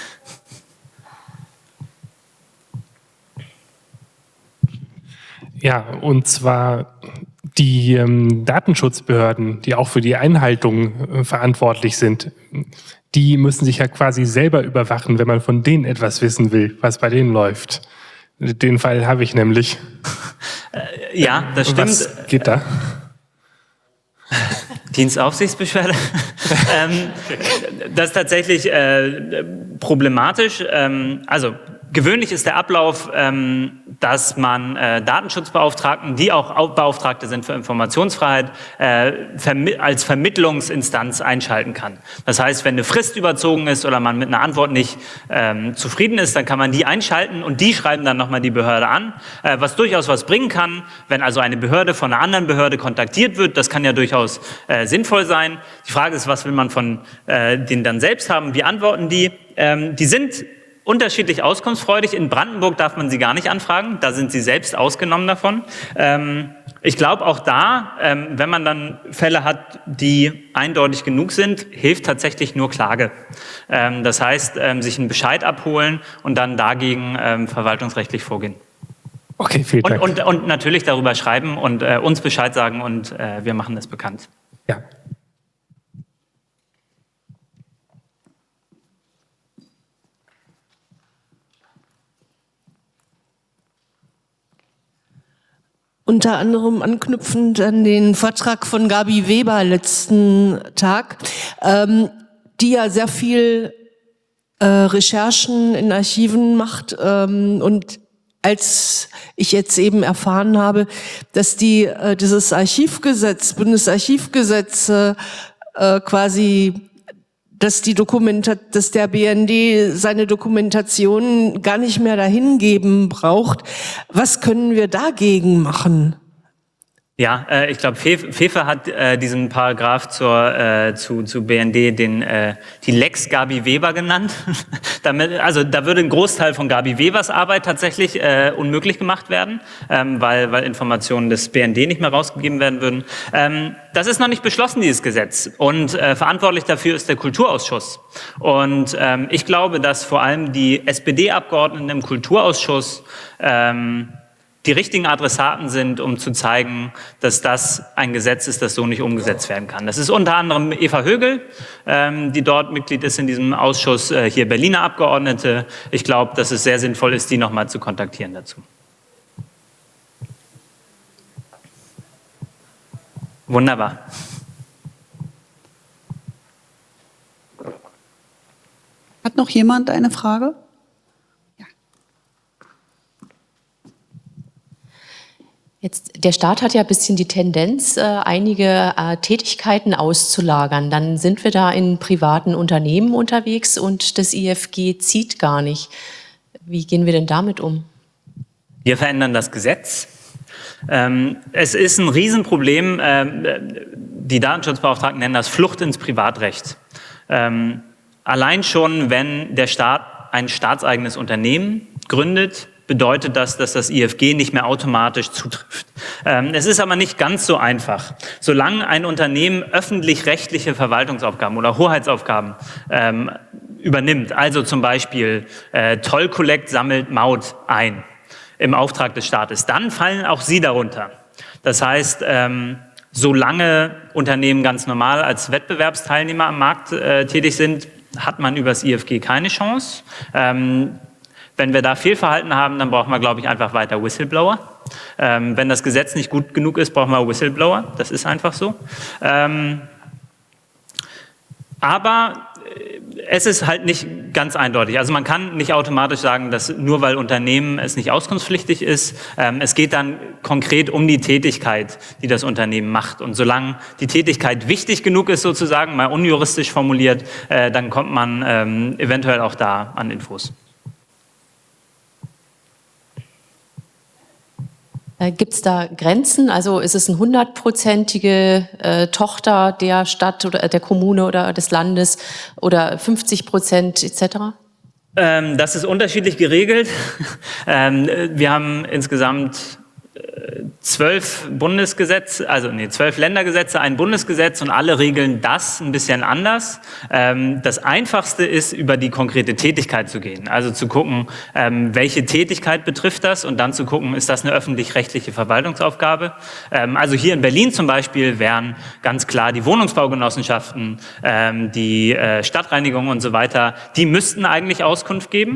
Ja, und zwar die ähm, Datenschutzbehörden, die auch für die Einhaltung äh, verantwortlich sind, die müssen sich ja quasi selber überwachen, wenn man von denen etwas wissen will, was bei denen läuft. Den Fall habe ich nämlich. Äh, ja, das stimmt. Was geht da? Dienstaufsichtsbeschwerde. ähm, das ist tatsächlich äh, problematisch. Ähm, also gewöhnlich ist der Ablauf, ähm, dass man äh, Datenschutzbeauftragten, die auch Beauftragte sind für Informationsfreiheit, äh, vermi- als Vermittlungsinstanz einschalten kann. Das heißt, wenn eine Frist überzogen ist oder man mit einer Antwort nicht ähm, zufrieden ist, dann kann man die einschalten und die schreiben dann nochmal die Behörde an, äh, was durchaus was bringen kann, wenn also eine Behörde von einer anderen Behörde kontaktiert wird. Das kann ja durchaus äh, sinnvoll sein. Die Frage ist, was will man von äh, denen dann selbst haben? Wie antworten die? Ähm, die sind unterschiedlich auskunftsfreudig. In Brandenburg darf man sie gar nicht anfragen, da sind sie selbst ausgenommen davon. Ähm, ich glaube auch da, ähm, wenn man dann Fälle hat, die eindeutig genug sind, hilft tatsächlich nur Klage. Ähm, das heißt, ähm, sich einen Bescheid abholen und dann dagegen ähm, verwaltungsrechtlich vorgehen. Okay, vielen Dank. Und, und, und natürlich darüber schreiben und äh, uns Bescheid sagen und äh, wir machen das bekannt. Ja. Unter anderem anknüpfend an den Vortrag von Gabi Weber letzten Tag, ähm, die ja sehr viel äh, Recherchen in Archiven macht. Ähm, und als ich jetzt eben erfahren habe, dass die äh, dieses Archivgesetz, Bundesarchivgesetz äh, äh, quasi dass die Dokumenta- dass der B N D seine Dokumentation gar nicht mehr dahin geben braucht. Was können wir dagegen machen? Ja, äh, ich glaube, Fefe hat äh, diesen Paragraph zur, äh, zu, zu B N D den, äh, die Lex Gabi Weber genannt. Damit, also da würde ein Großteil von Gabi Webers Arbeit tatsächlich äh, unmöglich gemacht werden, ähm, weil, weil Informationen des B N D nicht mehr rausgegeben werden würden. Ähm, das ist noch nicht beschlossen, dieses Gesetz. Und äh, verantwortlich dafür ist der Kulturausschuss. Und ähm, ich glaube, dass vor allem die S P D-Abgeordneten im Kulturausschuss ähm, die richtigen Adressaten sind, um zu zeigen, dass das ein Gesetz ist, das so nicht umgesetzt werden kann. Das ist unter anderem Eva Högel, ähm, die dort Mitglied ist in diesem Ausschuss, äh, hier Berliner Abgeordnete. Ich glaube, dass es sehr sinnvoll ist, die nochmal zu kontaktieren dazu. Wunderbar. Hat noch jemand eine Frage? Jetzt, der Staat hat ja ein bisschen die Tendenz, äh, einige äh, Tätigkeiten auszulagern. Dann sind wir da in privaten Unternehmen unterwegs und das I F G zieht gar nicht. Wie gehen wir denn damit um? Wir verändern das Gesetz. Ähm, es ist ein Riesenproblem. Ähm, die Datenschutzbeauftragten nennen das Flucht ins Privatrecht. Ähm, allein schon, wenn der Staat ein staatseigenes Unternehmen gründet, bedeutet das, dass das I F G nicht mehr automatisch zutrifft. Ähm, es ist aber nicht ganz so einfach. Solange ein Unternehmen öffentlich-rechtliche Verwaltungsaufgaben oder Hoheitsaufgaben ähm, übernimmt, also zum Beispiel äh, Toll-Collect sammelt Maut ein im Auftrag des Staates, dann fallen auch sie darunter. Das heißt, ähm, solange Unternehmen ganz normal als Wettbewerbsteilnehmer am Markt äh, tätig sind, hat man über das I F G keine Chance. Ähm, Wenn wir da Fehlverhalten haben, dann brauchen wir, glaube ich, einfach weiter Whistleblower. Ähm, wenn das Gesetz nicht gut genug ist, brauchen wir Whistleblower. Das ist einfach so. Ähm, aber es ist halt nicht ganz eindeutig. Also man kann nicht automatisch sagen, dass nur weil Unternehmen es nicht auskunftspflichtig ist, ähm, es geht dann konkret um die Tätigkeit, die das Unternehmen macht. Und solange die Tätigkeit wichtig genug ist, sozusagen, mal unjuristisch formuliert, äh, dann kommt man ähm, eventuell auch da an Infos. Gibt es da Grenzen? Also ist es eine hundertprozentige äh, Tochter der Stadt oder der Kommune oder des Landes oder fünfzig Prozent et cetera? Ähm, das ist unterschiedlich geregelt. ähm, wir haben insgesamt äh, zwölf Bundesgesetze, also nee, zwölf Ländergesetze, ein Bundesgesetz und alle regeln das ein bisschen anders. Ähm, das Einfachste ist, über die konkrete Tätigkeit zu gehen. Also zu gucken, ähm, welche Tätigkeit betrifft das und dann zu gucken, ist das eine öffentlich-rechtliche Verwaltungsaufgabe. Ähm, also hier in Berlin zum Beispiel wären ganz klar die Wohnungsbaugenossenschaften, ähm, die äh, Stadtreinigung und so weiter, die müssten eigentlich Auskunft geben.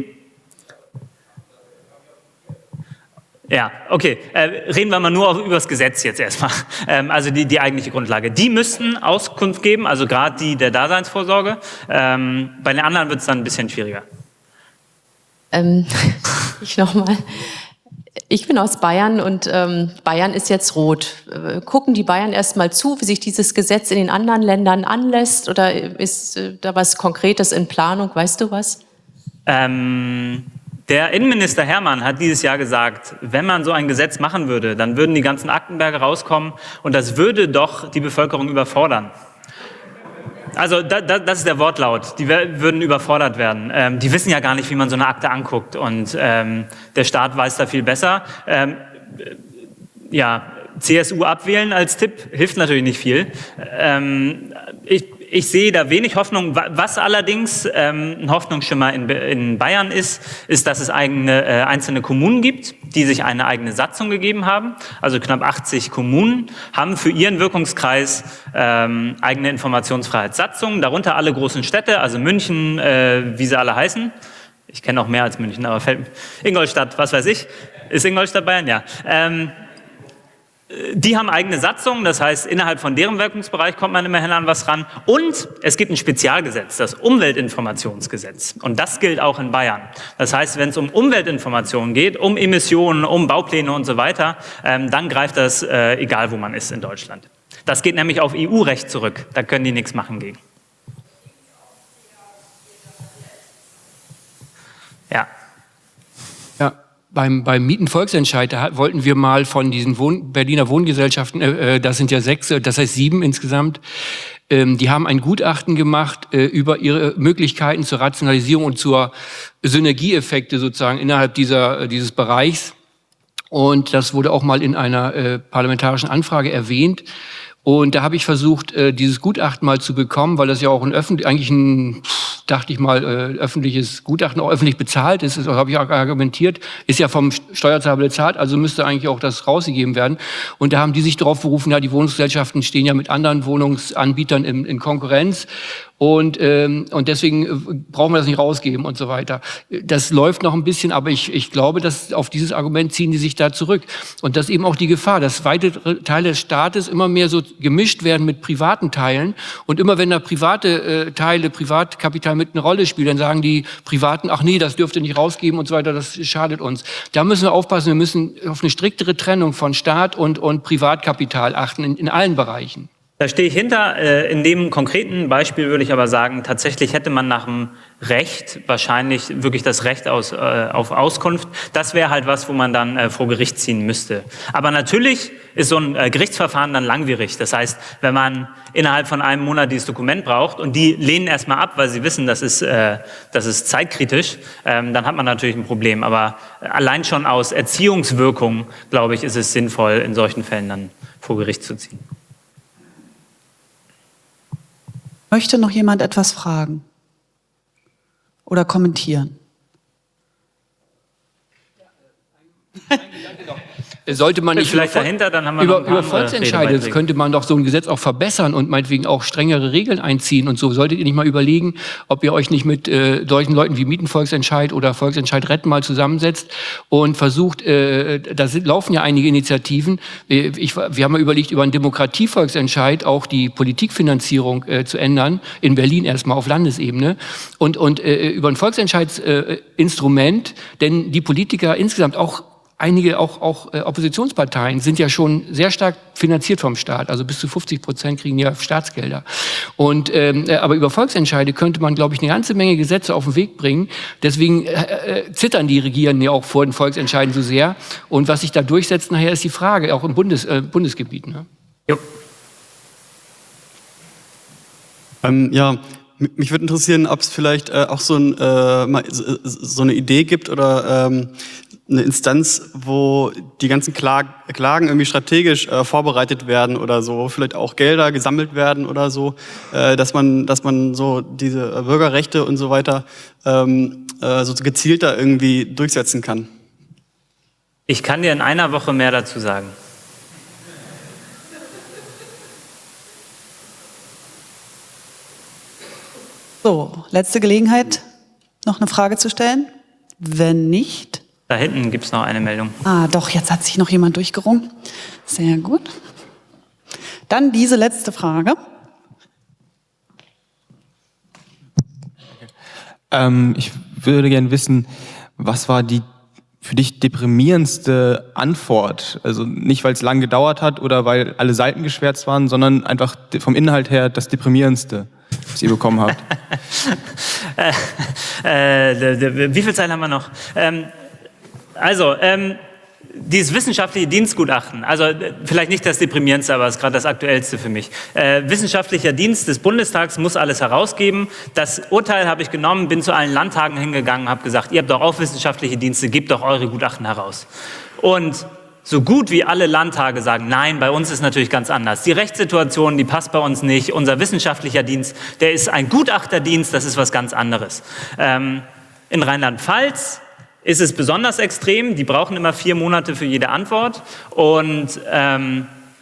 Ja, okay. Äh, reden wir mal nur über das Gesetz jetzt erstmal. Ähm, also die, die eigentliche Grundlage. Die müssten Auskunft geben, also gerade die der Daseinsvorsorge. Ähm, bei den anderen wird es dann ein bisschen schwieriger. Ähm, ich nochmal. Ich bin aus Bayern und ähm, Bayern ist jetzt rot. Äh, gucken die Bayern erst mal zu, wie sich dieses Gesetz in den anderen Ländern anlässt? Oder ist äh, da was Konkretes in Planung? Weißt du was? Ähm, der Innenminister Hermann hat dieses Jahr gesagt, wenn man so ein Gesetz machen würde, dann würden die ganzen Aktenberge rauskommen und das würde doch die Bevölkerung überfordern. Also da, da, das ist der Wortlaut. Die würden überfordert werden. Ähm, die wissen ja gar nicht, wie man so eine Akte anguckt. Und ähm, der Staat weiß da viel besser. Ähm, ja, C S U abwählen als Tipp hilft natürlich nicht viel. Ähm, ich, ich sehe da wenig Hoffnung. Was allerdings ähm, ein Hoffnungsschimmer in, in Bayern ist, ist, dass es eigene, äh, einzelne Kommunen gibt, die sich eine eigene Satzung gegeben haben. Also knapp achtzig Kommunen haben für ihren Wirkungskreis ähm, eigene Informationsfreiheitssatzungen, darunter alle großen Städte, also München, äh, wie sie alle heißen. Ich kenne auch mehr als München, aber fällt, Ingolstadt, was weiß ich. Ist Ingolstadt Bayern? Ja. Ähm, Die haben eigene Satzungen, das heißt, innerhalb von deren Wirkungsbereich kommt man immerhin an was ran. Und es gibt ein Spezialgesetz, das Umweltinformationsgesetz. Und das gilt auch in Bayern. Das heißt, wenn es um Umweltinformationen geht, um Emissionen, um Baupläne und so weiter, ähm, dann greift das, äh, egal wo man ist in Deutschland. Das geht nämlich auf E U-Recht zurück. Da können die nichts machen gegen. Ja. Ja. Beim, beim Mietenvolksentscheid, da wollten wir mal von diesen Wohn Berliner Wohngesellschaften, äh, das sind ja sechs, das heißt sieben insgesamt, ähm, die haben ein Gutachten gemacht äh, über ihre Möglichkeiten zur Rationalisierung und zur Synergieeffekte sozusagen innerhalb dieser, dieses Bereichs. Und das wurde auch mal in einer äh, parlamentarischen Anfrage erwähnt. Und da habe ich versucht, äh, dieses Gutachten mal zu bekommen, weil das ja auch ein öffentlich, eigentlich ein, dachte ich mal, äh, öffentliches Gutachten, auch öffentlich bezahlt ist, das habe ich auch argumentiert, ist ja vom Steuerzahler bezahlt, also müsste eigentlich auch das rausgegeben werden. Und da haben die sich darauf berufen, ja, die Wohnungsgesellschaften stehen ja mit anderen Wohnungsanbietern in, in Konkurrenz. Und, ähm, und deswegen brauchen wir das nicht rausgeben und so weiter. Das läuft noch ein bisschen, aber ich, ich glaube, dass auf dieses Argument ziehen die sich da zurück. Und das ist eben auch die Gefahr, dass weite Teile des Staates immer mehr so gemischt werden mit privaten Teilen. Und immer wenn da private äh, Teile, Privatkapital mit eine Rolle spielt, dann sagen die Privaten, ach nee, das dürft ihr nicht rausgeben und so weiter, das schadet uns. Da müssen wir aufpassen, wir müssen auf eine striktere Trennung von Staat und, und Privatkapital achten, in, in allen Bereichen. Da stehe ich hinter. In dem konkreten Beispiel würde ich aber sagen, tatsächlich hätte man nach dem Recht wahrscheinlich wirklich das Recht aus, äh, auf Auskunft. Das wäre halt was, wo man dann äh, vor Gericht ziehen müsste. Aber natürlich ist so ein äh, Gerichtsverfahren dann langwierig. Das heißt, wenn man innerhalb von einem Monat dieses Dokument braucht und die lehnen erstmal ab, weil sie wissen, das ist, äh, das ist zeitkritisch, ähm, dann hat man natürlich ein Problem. Aber allein schon aus Erziehungswirkung, glaube ich, ist es sinnvoll, in solchen Fällen dann vor Gericht zu ziehen. Möchte noch jemand etwas fragen oder kommentieren? Sollte man nicht vielleicht dahinter, dann haben wir über, noch ein paar über Volksentscheide, das könnte man doch so ein Gesetz auch verbessern und meinetwegen auch strengere Regeln einziehen und so. Solltet ihr nicht mal überlegen, ob ihr euch nicht mit äh, solchen Leuten wie Mietenvolksentscheid oder Volksentscheid retten mal zusammensetzt und versucht, äh, da sind, laufen ja einige Initiativen. Ich, wir haben mal überlegt, über einen Demokratievolksentscheid auch die Politikfinanzierung äh, zu ändern, in Berlin erstmal auf Landesebene und, und äh, über ein Volksentscheidsinstrument, äh, denn die Politiker insgesamt auch Einige, auch, auch äh, Oppositionsparteien sind ja schon sehr stark finanziert vom Staat. Also bis zu fünfzig Prozent kriegen ja Staatsgelder. Und, ähm, äh, aber über Volksentscheide könnte man, glaube ich, eine ganze Menge Gesetze auf den Weg bringen. Deswegen äh, äh, zittern die Regierenden ja auch vor den Volksentscheiden so sehr. Und was sich da durchsetzt nachher, ist die Frage, auch im Bundes, äh, Bundesgebiet. Ne? Jo. Ähm, ja, mich würde interessieren, ob es vielleicht äh, auch so, ein, äh, mal so, so eine Idee gibt oder ähm, eine Instanz, wo die ganzen Klag Klagen irgendwie strategisch äh, vorbereitet werden oder so, vielleicht auch Gelder gesammelt werden oder so, äh, dass man, dass man so diese äh, Bürgerrechte und so weiter ähm, äh, so gezielter irgendwie durchsetzen kann. Ich kann dir in einer Woche mehr dazu sagen. So, letzte Gelegenheit, noch eine Frage zu stellen. Wenn nicht... Da hinten gibt es noch eine Meldung. Ah, doch, jetzt hat sich noch jemand durchgerungen. Sehr gut. Dann diese letzte Frage. Ähm, ich würde gerne wissen, was war die für dich deprimierendste Antwort? Also nicht, weil es lang gedauert hat oder weil alle Seiten geschwärzt waren, sondern einfach vom Inhalt her das deprimierendste, was ihr bekommen habt. äh, äh, wie viel Zeit haben wir noch? Ähm, also, ähm, dieses wissenschaftliche Dienstgutachten, also äh, vielleicht nicht das deprimierendste, aber es ist gerade das aktuellste für mich. Äh, wissenschaftlicher Dienst des Bundestags muss alles herausgeben. Das Urteil habe ich genommen, bin zu allen Landtagen hingegangen, habe gesagt, ihr habt doch auch wissenschaftliche Dienste, gebt doch eure Gutachten heraus. Und so gut wie alle Landtage sagen, nein, bei uns ist natürlich ganz anders. Die Rechtssituation, die passt bei uns nicht. Unser wissenschaftlicher Dienst, der ist ein Gutachterdienst, das ist was ganz anderes. Ähm, in Rheinland-Pfalz ist es besonders extrem. Die brauchen immer vier Monate für jede Antwort. Und ähm,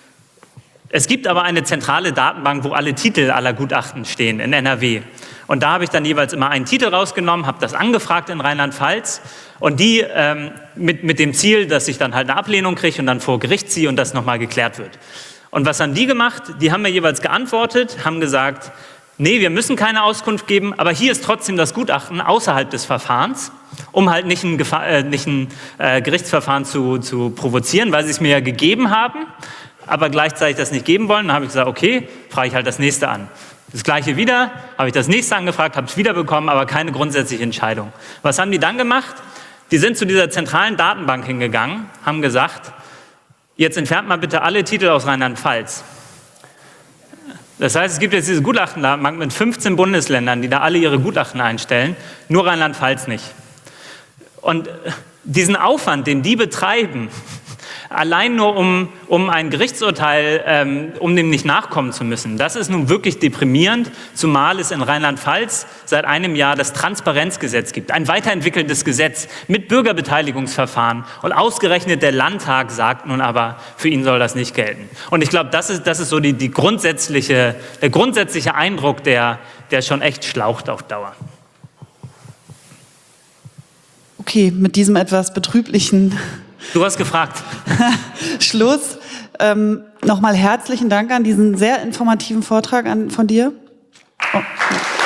es gibt aber eine zentrale Datenbank, wo alle Titel aller Gutachten stehen in N R W. Und da habe ich dann jeweils immer einen Titel rausgenommen, habe das angefragt in Rheinland-Pfalz. Und die ähm, mit, mit dem Ziel, dass ich dann halt eine Ablehnung kriege und dann vor Gericht ziehe und das nochmal geklärt wird. Und was haben die gemacht? Die haben mir jeweils geantwortet, haben gesagt, nee, wir müssen keine Auskunft geben, aber hier ist trotzdem das Gutachten außerhalb des Verfahrens, um halt nicht ein, Gefa äh, nicht ein äh, Gerichtsverfahren zu, zu provozieren, weil sie es mir ja gegeben haben, aber gleichzeitig das nicht geben wollen. Dann habe ich gesagt, okay, frage ich halt das nächste an. Das Gleiche wieder, habe ich das nächste angefragt, habe es wieder bekommen, aber keine grundsätzliche Entscheidung. Was haben die dann gemacht? Die sind zu dieser zentralen Datenbank hingegangen, haben gesagt, jetzt entfernt mal bitte alle Titel aus Rheinland-Pfalz. Das heißt, es gibt jetzt diese Gutachtendatenbank mit fünfzehn Bundesländern, die da alle ihre Gutachten einstellen, nur Rheinland-Pfalz nicht. Und diesen Aufwand, den die betreiben, allein nur um, um ein Gerichtsurteil, ähm, um dem nicht nachkommen zu müssen, das ist nun wirklich deprimierend, zumal es in Rheinland-Pfalz seit einem Jahr das Transparenzgesetz gibt, ein weiterentwickeltes Gesetz mit Bürgerbeteiligungsverfahren, und ausgerechnet der Landtag sagt nun aber, für ihn soll das nicht gelten. Und ich glaube, das ist, das ist so die, die grundsätzliche, der grundsätzliche Eindruck, der, der schon echt schlaucht auf Dauer. Okay, mit diesem etwas betrüblichen Du hast gefragt. Schluss. Ähm, Nochmal herzlichen Dank an diesen sehr informativen Vortrag an, von dir. Oh.